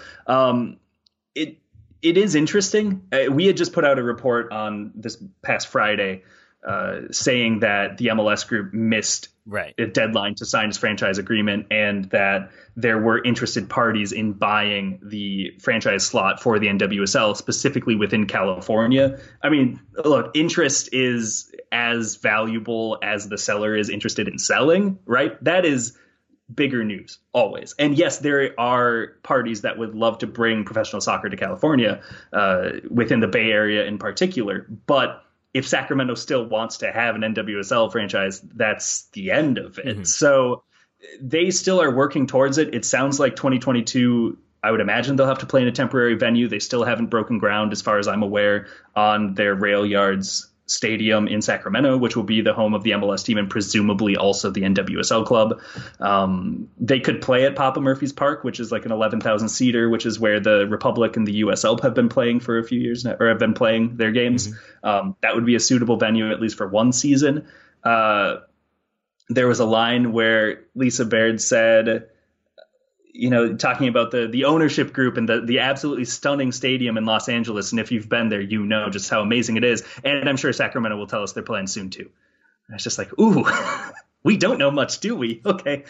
It is interesting. We had just put out a report on this past Friday saying that the MLS group missed a deadline to sign its franchise agreement and that there were interested parties in buying the franchise slot for the NWSL, specifically within California. I mean, look, interest is as valuable as the seller is interested in selling, right? That is bigger news always. And yes, there are parties that would love to bring professional soccer to California, within the Bay Area in particular. But if Sacramento still wants to have an NWSL franchise, that's the end of it. Mm-hmm. So they still are working towards it. It sounds like 2022, I would imagine they'll have to play in a temporary venue. They still haven't broken ground, as far as I'm aware, on their Rail Yards Stadium in Sacramento, which will be the home of the MLS team and presumably also the NWSL club. They could play at Papa Murphy's Park, which is like an 11,000 seater, which is where the Republic and the USL have been playing for a few years now, or have been playing their games. Mm-hmm. That would be a suitable venue, at least for one season. There was a line where Lisa Baird said, talking about the ownership group and the absolutely stunning stadium in Los Angeles. And if you've been there, you know just how amazing it is. And I'm sure Sacramento will tell us they're playing soon, too. And it's just like, ooh, we don't know much, do we? Okay.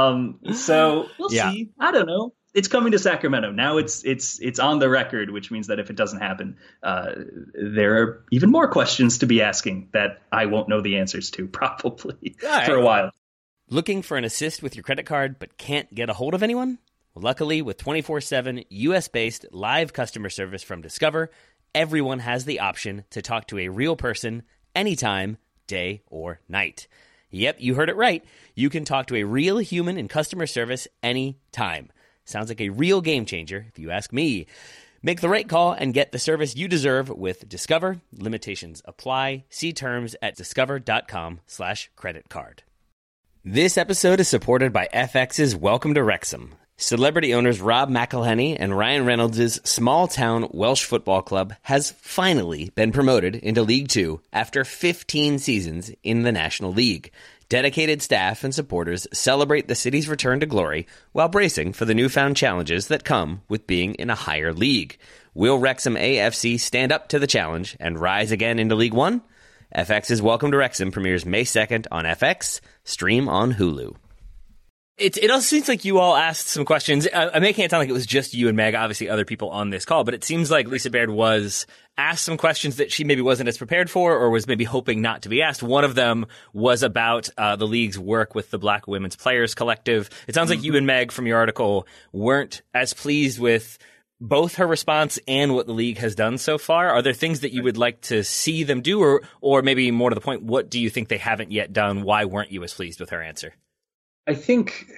So we'll see. I don't know. It's coming to Sacramento. Now it's on the record, which means that if it doesn't happen, there are even more questions to be asking that I won't know the answers to probably for a while. Looking for an assist with your credit card but can't get a hold of anyone? Well, luckily, with 24/7 U.S.-based live customer service from Discover, everyone has the option to talk to a real person anytime, day or night. Yep, you heard it right. You can talk to a real human in customer service anytime. Sounds like a real game changer, if you ask me. Make the right call and get the service you deserve with Discover. Limitations apply. See terms at discover.com/creditcard. This episode is supported by FX's Welcome to Wrexham. Celebrity owners Rob McElhenney and Ryan Reynolds' small-town Welsh football club has finally been promoted into League Two after 15 seasons in the National League. Dedicated staff and supporters celebrate the city's return to glory while bracing for the newfound challenges that come with being in a higher league. Will Wrexham AFC stand up to the challenge and rise again into League One? FX's Welcome to Wrexham premieres May 2nd on FX, stream on Hulu. It also seems like you all asked some questions. I'm making it sound like it was just you and Meg, obviously other people on this call, but it seems like Lisa Baird was asked some questions that she maybe wasn't as prepared for or was maybe hoping not to be asked. One of them was about the league's work with the Black Women's Players Collective. It sounds like you and Meg from your article weren't as pleased with both her response and what the league has done so far. Are there things that you would like to see them do, or maybe more to the point, what do you think they haven't yet done? Why weren't you as pleased with her answer? I think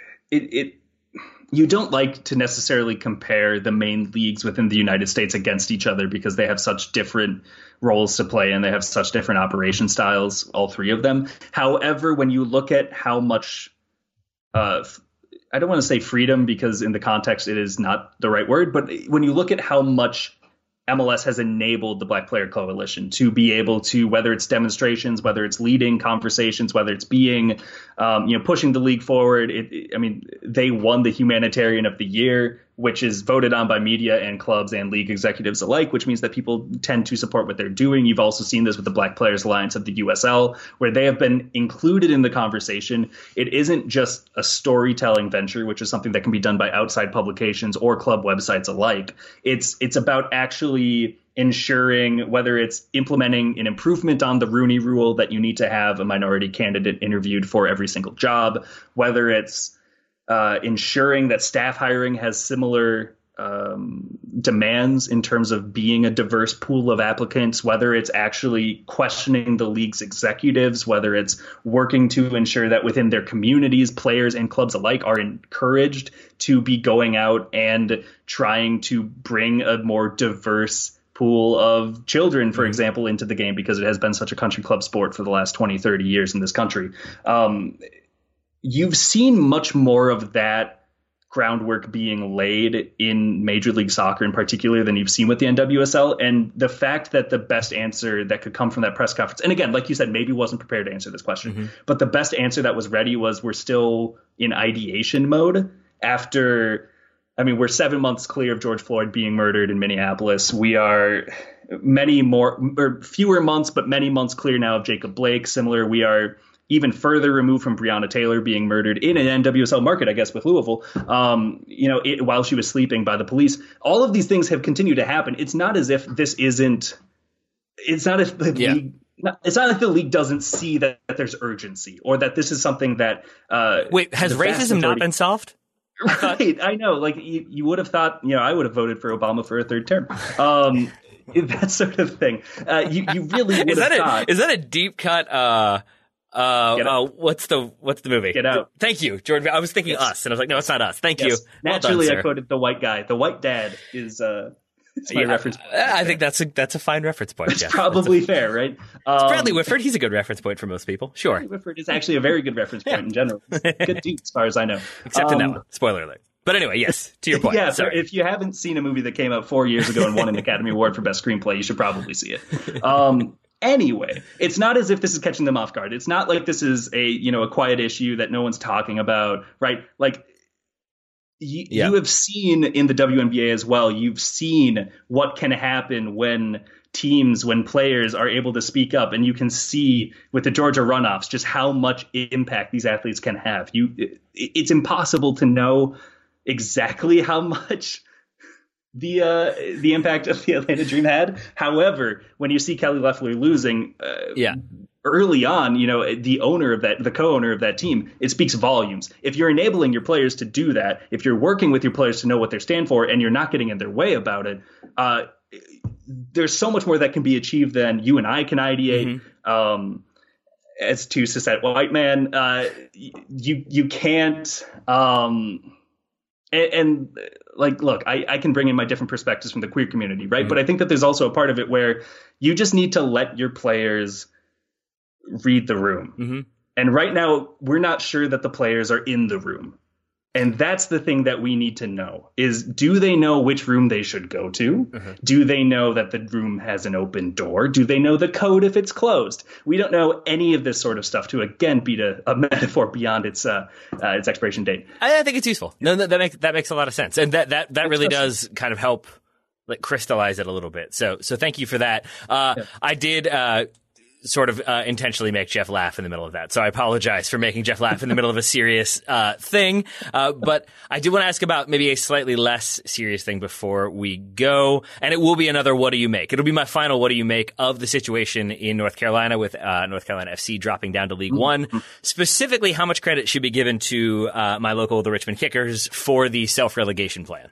you don't like to necessarily compare the main leagues within the United States against each other because they have such different roles to play and they have such different operation styles, all three of them. However, when you look at how much I don't want to say freedom because in the context it is not the right word, but when you look at how much MLS has enabled the Black Player Coalition to be able to, whether it's demonstrations, whether it's leading conversations, whether it's being, pushing the league forward. They won the Humanitarian of the Year, which is voted on by media and clubs and league executives alike, which means that people tend to support what they're doing. You've also seen this with the Black Players Alliance of the USL, where they have been included in the conversation. It isn't just a storytelling venture, which is something that can be done by outside publications or club websites alike. It's about actually ensuring, whether it's implementing an improvement on the Rooney Rule that you need to have a minority candidate interviewed for every single job, whether it's ensuring that staff hiring has similar demands in terms of being a diverse pool of applicants, whether it's actually questioning the league's executives, whether it's working to ensure that within their communities, players and clubs alike are encouraged to be going out and trying to bring a more diverse pool of children, for example, into the game, because it has been such a country club sport for the last 20, 30 years in this country. You've seen much more of that groundwork being laid in Major League Soccer in particular than you've seen with the NWSL. And the fact that the best answer that could come from that press conference, and again, like you said, maybe wasn't prepared to answer this question, but the best answer that was ready was, we're still in ideation mode after, I mean, we're 7 months clear of George Floyd being murdered in Minneapolis. We are fewer months, but many months clear now of Jacob Blake. Similar, we are even further removed from Breonna Taylor being murdered in an NWSL market, I guess, with Louisville, while she was sleeping by the police. All of these things have continued to happen. It's not as if this isn't. It's not if the league. It's not like the league doesn't see that there's urgency, or that this is something that. Wait, has racism not been solved? Right, I know. Like you would have thought. I would have voted for Obama for a third term. That sort of thing. You really would have thought. Is that a deep cut? What's the movie? Get Out. Thank you, Jordan. I was thinking Us, and I was like, no, it's not Us. Thank you. Naturally, well done, I quoted The White Guy. The White Dad is my reference point. I think that's a fine reference point. It's probably fair, right? It's Bradley Whitford. He's a good reference point for most people. Sure. Bradley Whitford is actually a very good reference point in general. Good dude, as far as I know. Except in that one. Spoiler alert. But anyway, yes, to your point. Yeah, so if you haven't seen a movie that came out 4 years ago and won an Academy Award for Best Screenplay, you should probably see it. Anyway, it's not as if this is catching them off guard. It's not like this is a quiet issue that no one's talking about, right? Like you have seen in the WNBA as well. You've seen what can happen when players are able to speak up, and you can see with the Georgia runoffs just how much impact these athletes can have. It's impossible to know exactly how much the impact of the Atlanta Dream had. However, when you see Kelly Loeffler losing early on, the co-owner of that team, it speaks volumes. If you're enabling your players to do that, if you're working with your players to know what they stand for, and you're not getting in their way about it, there's so much more that can be achieved than you and I can ideate. As to cishet white man, you can't. Look, I can bring in my different perspectives from the queer community, right? But I think that there's also a part of it where you just need to let your players read the room. And right now, we're not sure that the players are in the room. And that's the thing that we need to know is, do they know which room they should go to? Do they know that the room has an open door? Do they know the code if it's closed? We don't know any of this sort of stuff, to again be a metaphor beyond its expiration date. I think it's useful. No, that makes a lot of sense. And that really does kind of help crystallize it a little bit. So thank you for that. I did sort of intentionally make Jeff laugh in the middle of that. So I apologize for making Jeff laugh in the middle of a serious thing. But I do want to ask about maybe a slightly less serious thing before we go. And it will be another what do you make? It'll be my final what do you make of the situation in North Carolina with North Carolina FC dropping down to League One. Specifically, how much credit should be given to my local, the Richmond Kickers, for the self-relegation plan?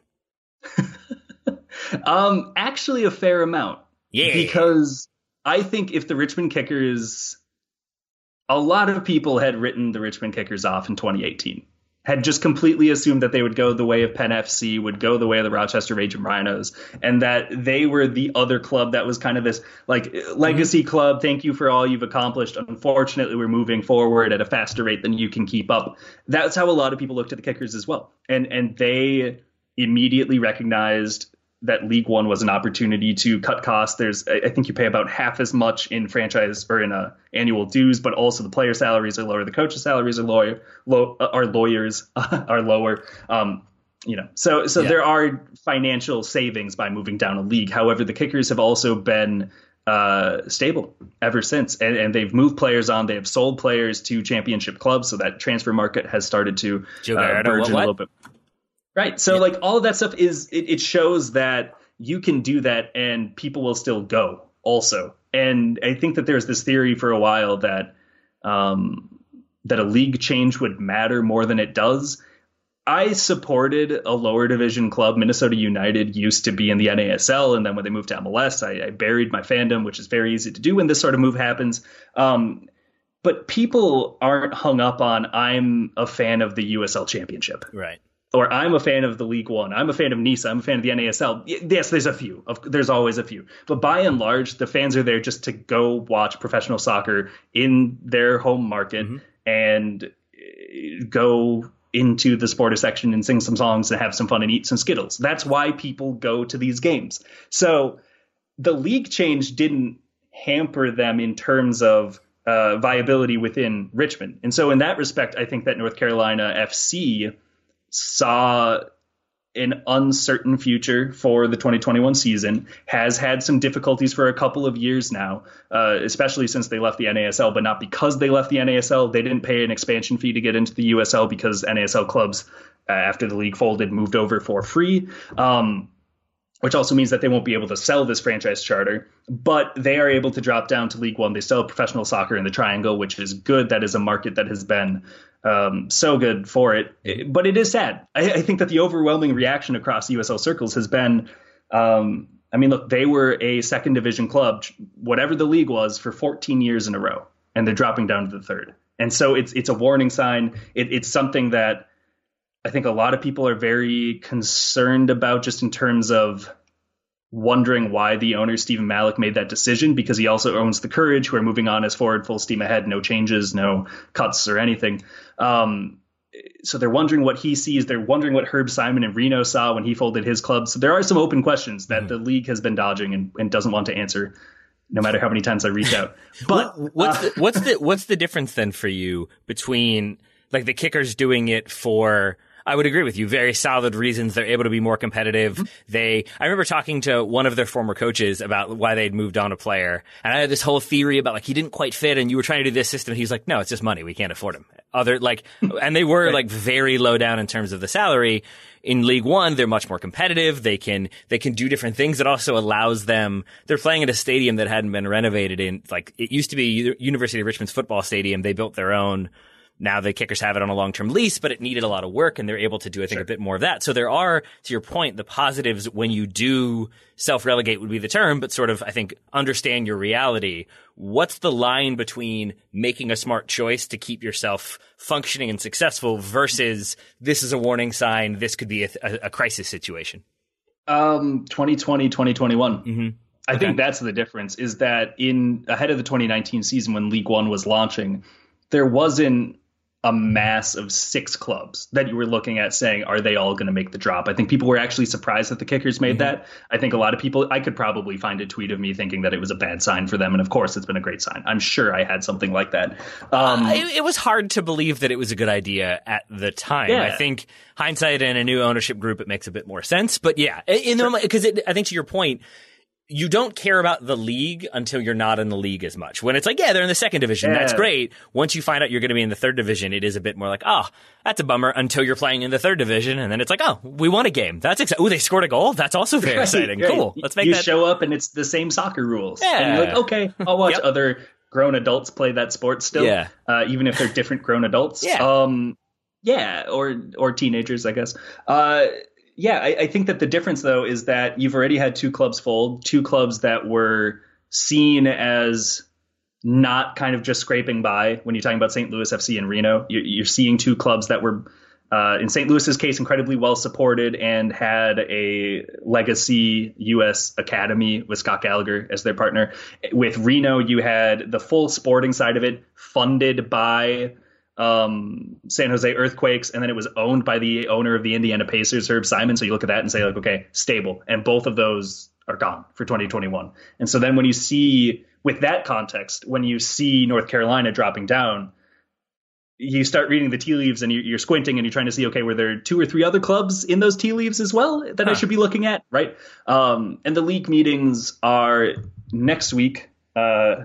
Actually, a fair amount. Yeah. Because I think if the Richmond Kickers, a lot of people had written the Richmond Kickers off in 2018, had just completely assumed that they would go the way of Penn FC, would go the way of the Rochester Raging Rhinos, and that they were the other club that was kind of this legacy club. Thank you for all you've accomplished. Unfortunately, we're moving forward at a faster rate than you can keep up. That's how a lot of people looked at the Kickers as well. And they immediately recognized that League One was an opportunity to cut costs. I think you pay about half as much in franchise or in annual dues, but also the player salaries are lower, the coaches' salaries are lower. So there are financial savings by moving down a league. However, the Kickers have also been stable ever since, and they've moved players on. They have sold players to championship clubs, so that transfer market has started to burgeon a little bit. Right. So all of that stuff it shows that you can do that and people will still go also. And I think that there's this theory for a while that that a league change would matter more than it does. I supported a lower division club. Minnesota United used to be in the NASL, and then when they moved to MLS, I buried my fandom, which is very easy to do when this sort of move happens. But people aren't hung up on, I'm a fan of the USL Championship. Right. Or I'm a fan of the League One. I'm a fan of NISA. I'm a fan of the NASL. Yes, there's a few. There's always a few. But by and large, the fans are there just to go watch professional soccer in their home market and go into the supporter section and sing some songs and have some fun and eat some Skittles. That's why people go to these games. So the league change didn't hamper them in terms of viability within Richmond. And so in that respect, I think that North Carolina FC saw an uncertain future for the 2021 season, has had some difficulties for a couple of years now, especially since they left the NASL, but not because they left the NASL. They didn't pay an expansion fee to get into the USL because NASL clubs, after the league folded, moved over for free, which also means that they won't be able to sell this franchise charter, but they are able to drop down to League One. They still have professional soccer in the Triangle, which is good. That is a market that has been so good for it. But it is sad. I think that the overwhelming reaction across USL circles has been, look, they were a second division club, whatever the league was, for 14 years in a row, and they're dropping down to the third. And so it's a warning sign. It's something that I think a lot of people are very concerned about, just in terms of wondering why the owner, Stephen Malik, made that decision, because he also owns the Courage, who are moving on as forward, full steam ahead, no changes, no cuts or anything. So they're wondering what he sees. They're wondering what Herb Simon and Reno saw when he folded his club. So there are some open questions that the league has been dodging and doesn't want to answer, no matter how many times I reach out. But what's the difference then for you between, like, the Kickers doing it for, I would agree with you, very solid reasons. They're able to be more competitive. I remember talking to one of their former coaches about why they'd moved on a player. And I had this whole theory about, like, he didn't quite fit and you were trying to do this system. He was like, no, it's just money. We can't afford him. And they were like very low down in terms of the salary. In League One, they're much more competitive. They can do different things. It also allows them, they're playing at a stadium that hadn't been renovated in, like, it used to be University of Richmond's football stadium. They built their own. Now the Kickers have it on a long-term lease, but it needed a lot of work, and they're able to do, I think, a bit more of that. So there are, to your point, the positives when you do self-relegate would be the term, but sort of, I think, understand your reality. What's the line between making a smart choice to keep yourself functioning and successful versus this is a warning sign, this could be a crisis situation? 2020, 2021. I think that's the difference, is that ahead of the 2019 season, when League One was launching, there wasn't a mass of 6 clubs that you were looking at saying, are they all going to make the drop? I think people were actually surprised that the Kickers made that. I think a lot of people, I could probably find a tweet of me thinking that it was a bad sign for them. And of course, it's been a great sign. I'm sure I had something like that. It was hard to believe that it was a good idea at the time. Yeah. I think hindsight and a new ownership group, it makes a bit more sense. But yeah, because I think to your point, you don't care about the league until you're not in the league as much. When it's like, yeah, they're in the second division. That's great. Once you find out you're going to be in the third division, it is a bit more like, oh, that's a bummer, until you're playing in the third division. And then it's like, oh, we won a game. That's exciting. Oh, they scored a goal. That's also very exciting. Right. Cool. Let's make you show up and it's the same soccer rules. Yeah. And you're like, okay, I'll watch other grown adults play that sport still. Yeah. Even if they're different grown adults. Yeah. Or teenagers, I guess. I think that the difference, though, is that you've already had 2 clubs fold, 2 clubs that were seen as not kind of just scraping by. When you're talking about St. Louis FC and Reno, you're seeing 2 clubs that were, in St. Louis's case, incredibly well supported and had a legacy U.S. academy with Scott Gallagher as their partner. With Reno, you had the full sporting side of it funded by San Jose Earthquakes, and then it was owned by the owner of the Indiana Pacers, Herb Simon. So you look at that and say, like, okay, stable. And both of those are gone for 2021. And so then when you see, with that context, when you see North Carolina dropping down, you start reading the tea leaves and you're squinting and you're trying to see, okay, were there 2 or 3 other clubs in those tea leaves as well that I should be looking at, right? And the league meetings are next week.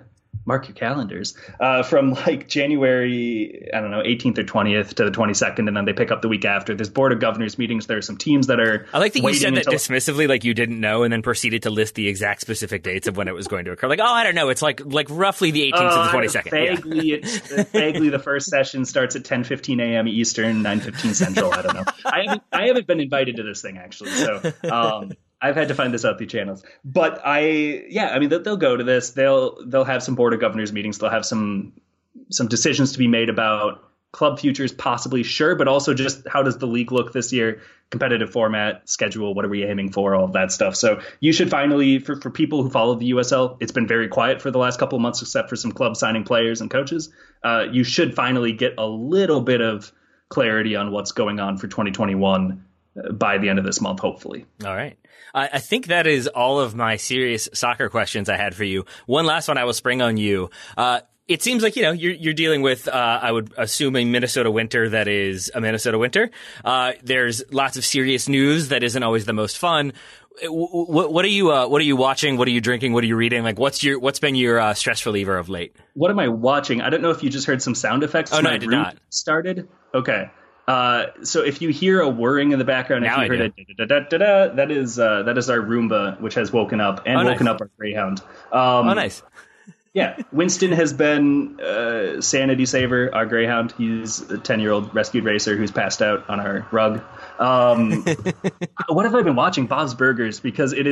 mark your calendars, from like January, I don't know, 18th or 20th to the 22nd, and then they pick up the week after. There's Board of Governors meetings. There are some teams that are. I like that you said that dismissively, like you didn't know, and then proceeded to list the exact specific dates of when it was going to occur. Like, I don't know. It's like roughly the 18th to the 22nd. Vaguely, vaguely, the first session starts at 10:15 a.m. Eastern, 9:15 Central. I don't know. I haven't been invited to this thing actually, so. I've had to find this out through channels, but they'll go to this. They'll have some Board of Governors meetings. They'll have some decisions to be made about club futures, possibly, sure, but also just how does the league look this year, competitive format, schedule, what are we aiming for, all of that stuff. So you should finally, for people who follow the USL, it's been very quiet for the last couple of months, except for some clubs signing players and coaches. You should finally get a little bit of clarity on what's going on for 2021 by the end of this month, hopefully. All right. I think that is all of my serious soccer questions I had for you. One last one I will spring on you. It seems like, you're dealing with, I would assume, a Minnesota winter that is a Minnesota winter. There's lots of serious news that isn't always the most fun. What are you watching? What are you drinking? What are you reading? Like, what's been your stress reliever of late? What am I watching? I don't know if you just heard some sound effects. Oh, no, I did not. Started? Okay. So if you hear a whirring in the background, now if you heard a da-da-da-da-da, that is our Roomba, which has woken up and woken up our Greyhound. Nice. Yeah, Winston has been sanity saver, our Greyhound. He's a 10-year-old rescued racer who's passed out on our rug. What have I been watching? Bob's Burgers, because it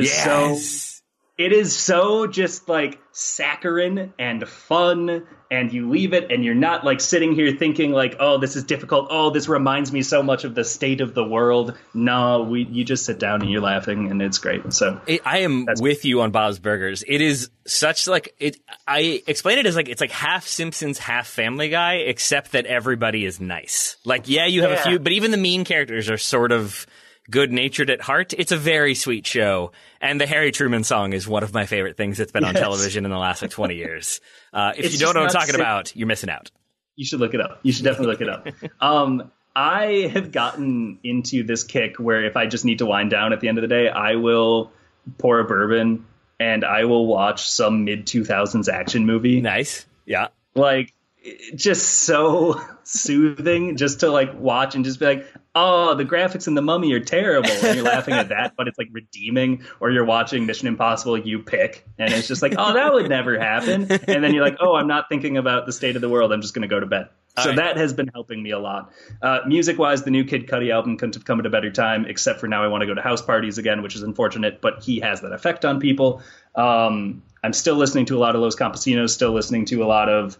is so just like saccharine and fun, and you leave it and you're not like sitting here thinking like, oh, this is difficult. Oh, this reminds me so much of the state of the world. No, you just sit down and you're laughing and it's great. So I am with you on Bob's Burgers. It is such like it. I explain it as like, it's like half Simpsons, half Family Guy, except that everybody is nice. Like, you have a few, but even the mean characters are sort of good-natured at heart. It's a very sweet show, and the Harry Truman song is one of my favorite things that's been on television in the last 20 years. If you don't know what I'm talking about, you're missing out. You should look it up. You should definitely look it up. I have gotten into this kick where if I just need to wind down at the end of the day, I will pour a bourbon and I will watch some mid-2000s action movie. Nice. Yeah. Like, just so soothing just to like watch and just be like, oh, the graphics in The Mummy are terrible, and you're laughing at that, but it's like redeeming. Or you're watching Mission Impossible, You Pick, and it's just like, oh, that would never happen. And then you're like, oh, I'm not thinking about the state of the world, I'm just going to go to bed. So that has been helping me a lot. Music-wise, the new Kid Cudi album couldn't have come at a better time, except for now I want to go to house parties again, which is unfortunate, but he has that effect on people. I'm still listening to a lot of Los Campesinos, still listening to a lot of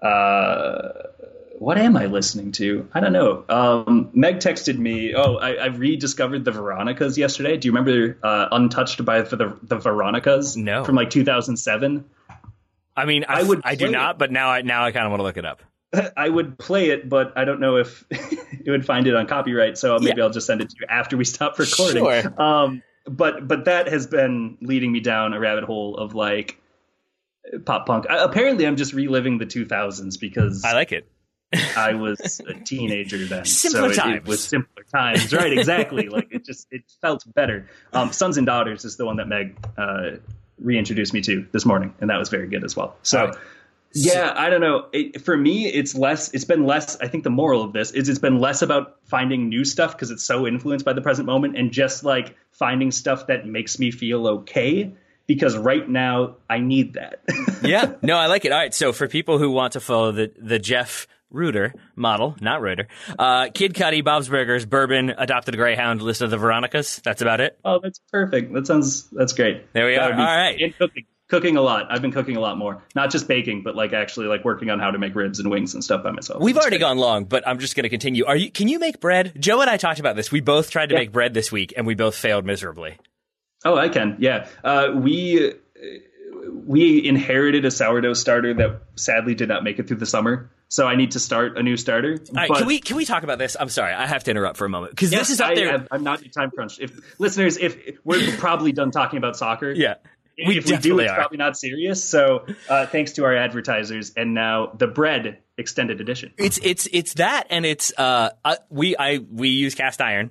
what am I listening to? I don't know. Meg texted me. Oh, I rediscovered the Veronicas yesterday. Do you remember Untouched by the Veronicas? No. From like 2007. I mean, I do not, but now I kind of want to look it up. I would play it, but I don't know if it would find it on copyright. So maybe I'll just send it to you after we stop recording. Sure. But that has been leading me down a rabbit hole of like pop punk. Apparently, I'm just reliving the 2000s because I like it. I was a teenager then. Simpler times. It was simpler times, right? Exactly. Like it felt better. Sons and Daughters is the one that Meg reintroduced me to this morning, and that was very good as well. So. Yeah, I don't know. For me, it's been less. I think the moral of this is it's been less about finding new stuff because it's so influenced by the present moment, and just like finding stuff that makes me feel okay. Because right now I need that. Yeah, no, I like it. All right, so for people who want to follow the Jeff Reuter model, not Reuter, Kid Cudi, Bob's Burgers, bourbon, adopted a Greyhound, list of the Veronicas. That's about it. Oh, that's perfect. That's great. There we are. All right. And cooking a lot. I've been cooking a lot more. Not just baking, but like actually like working on how to make ribs and wings and stuff by myself. We've already gone long, but I'm just going to continue. Can you make bread? Joe and I talked about this. We both tried to make bread this week, and we both failed miserably. Oh, I can. Yeah. We inherited a sourdough starter that sadly did not make it through the summer. So I need to start a new starter. All right, can we talk about this? I'm sorry. I have to interrupt for a moment because this is up there. I'm not in time crunch. If listeners, if we're probably done talking about soccer. Yeah. If we do, it's probably not serious. So thanks to our advertisers. And now the bread extended edition. It's that. And it's we use cast iron.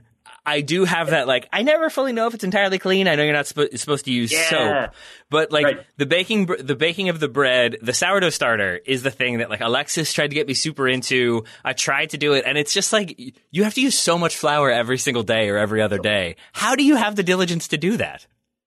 I do have that, like, I never fully know if it's entirely clean. I know you're not supposed to use soap, but like the baking of the bread, the sourdough starter is the thing that like Alexis tried to get me super into. I tried to do it, and it's just like you have to use so much flour every single day or every other day. How do you have the diligence to do that?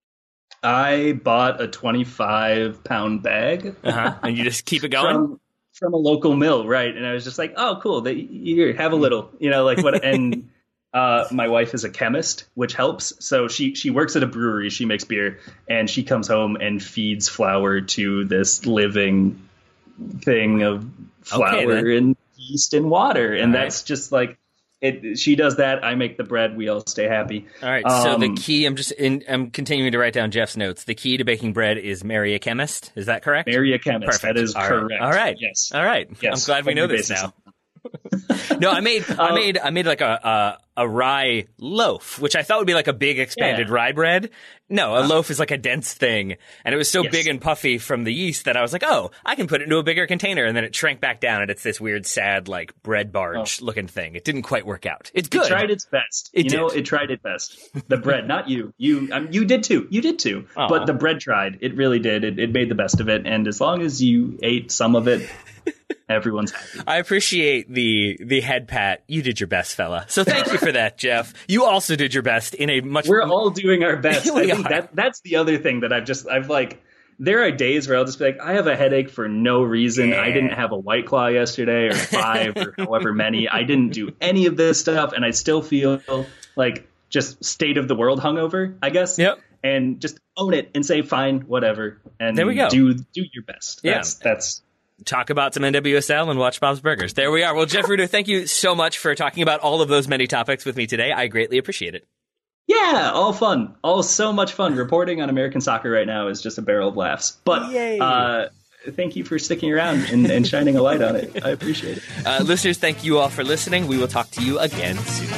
I bought a 25-pound bag, and you just keep it going from a local mill, right? And I was just like, oh, cool. Here, have a little, like what and. My wife is a chemist, which helps. So she works at a brewery. She makes beer, and she comes home and feeds flour to this living thing of flour and yeast and water. And that's just like it. She does that. I make the bread. We all stay happy. All right. So the key, I'm continuing to write down Jeff's notes. The key to baking bread is marry a chemist. Is that correct? Marry a chemist. Perfect. That is correct. All right. Yes. All right. Yes. I'm glad we know this now. No, I made like a rye loaf, which I thought would be like a big expanded rye bread. No, a loaf is like a dense thing, and it was so big and puffy from the yeast that I was like, oh, I can put it into a bigger container, and then it shrank back down, and it's this weird, sad like bread barge looking thing. It didn't quite work out. It's good. It tried its best. It tried its best. The bread, not you. You did too. You did too. Aww. But the bread tried. It really did. It made the best of it, and as long as you ate some of it. Everyone's happy. I appreciate the head pat. You did your best, fella. So thank you for that, Jeff. You also did your best in a much. We're all doing our best. I think that's the other thing that I've like. There are days where I'll just be like, I have a headache for no reason. Yeah. I didn't have a White Claw yesterday or 5 or however many. I didn't do any of this stuff, and I still feel like just state of the world hungover, I guess. Yep. And just own it and say, fine, whatever. And there we go. Do your best. That's. Talk about some NWSL and watch Bob's Burgers. There we are. Well, Jeff Rueter, thank you so much for talking about all of those many topics with me today. I greatly appreciate it. Yeah, all fun. All so much fun. Reporting on American soccer right now is just a barrel of laughs. But thank you for sticking around and shining a light on it. I appreciate it. Listeners, thank you all for listening. We will talk to you again soon.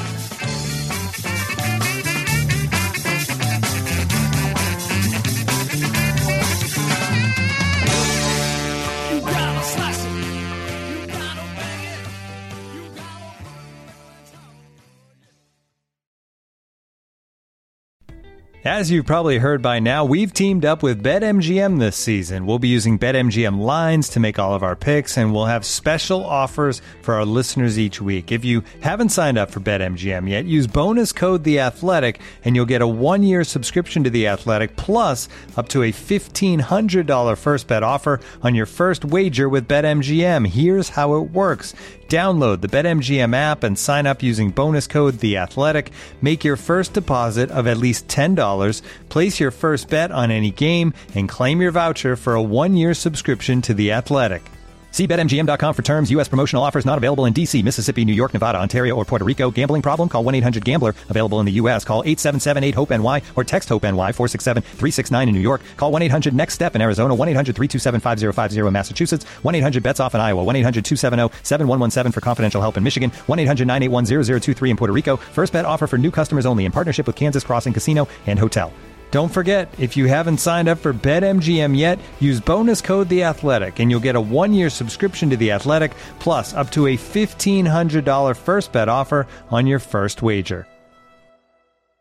As you've probably heard by now, we've teamed up with BetMGM this season. We'll be using BetMGM lines to make all of our picks, and we'll have special offers for our listeners each week. If you haven't signed up for BetMGM yet, use bonus code The Athletic, and you'll get a 1-year subscription to The Athletic, plus up to a $1,500 first bet offer on your first wager with BetMGM. Here's how it works. Download the BetMGM app and sign up using bonus code The Athletic. Make your first deposit of at least $10. Place your first bet on any game and claim your voucher for a 1-year subscription to The Athletic. See BetMGM.com for terms. U.S. promotional offers not available in D.C., Mississippi, New York, Nevada, Ontario, or Puerto Rico. Gambling problem? Call 1-800-GAMBLER. Available in the U.S. Call 877-8-HOPE-NY or text HOPE-NY 467-369 in New York. Call 1-800-NEXT-STEP in Arizona. 1-800-327-5050 in Massachusetts. 1-800-BETS-OFF in Iowa. 1-800-270-7117 for confidential help in Michigan. 1-800-981-0023 in Puerto Rico. First bet offer for new customers only in partnership with Kansas Crossing Casino and Hotel. Don't forget, if you haven't signed up for BetMGM yet, use bonus code The Athletic, and you'll get a 1-year subscription to The Athletic, plus up to a $1,500 first bet offer on your first wager.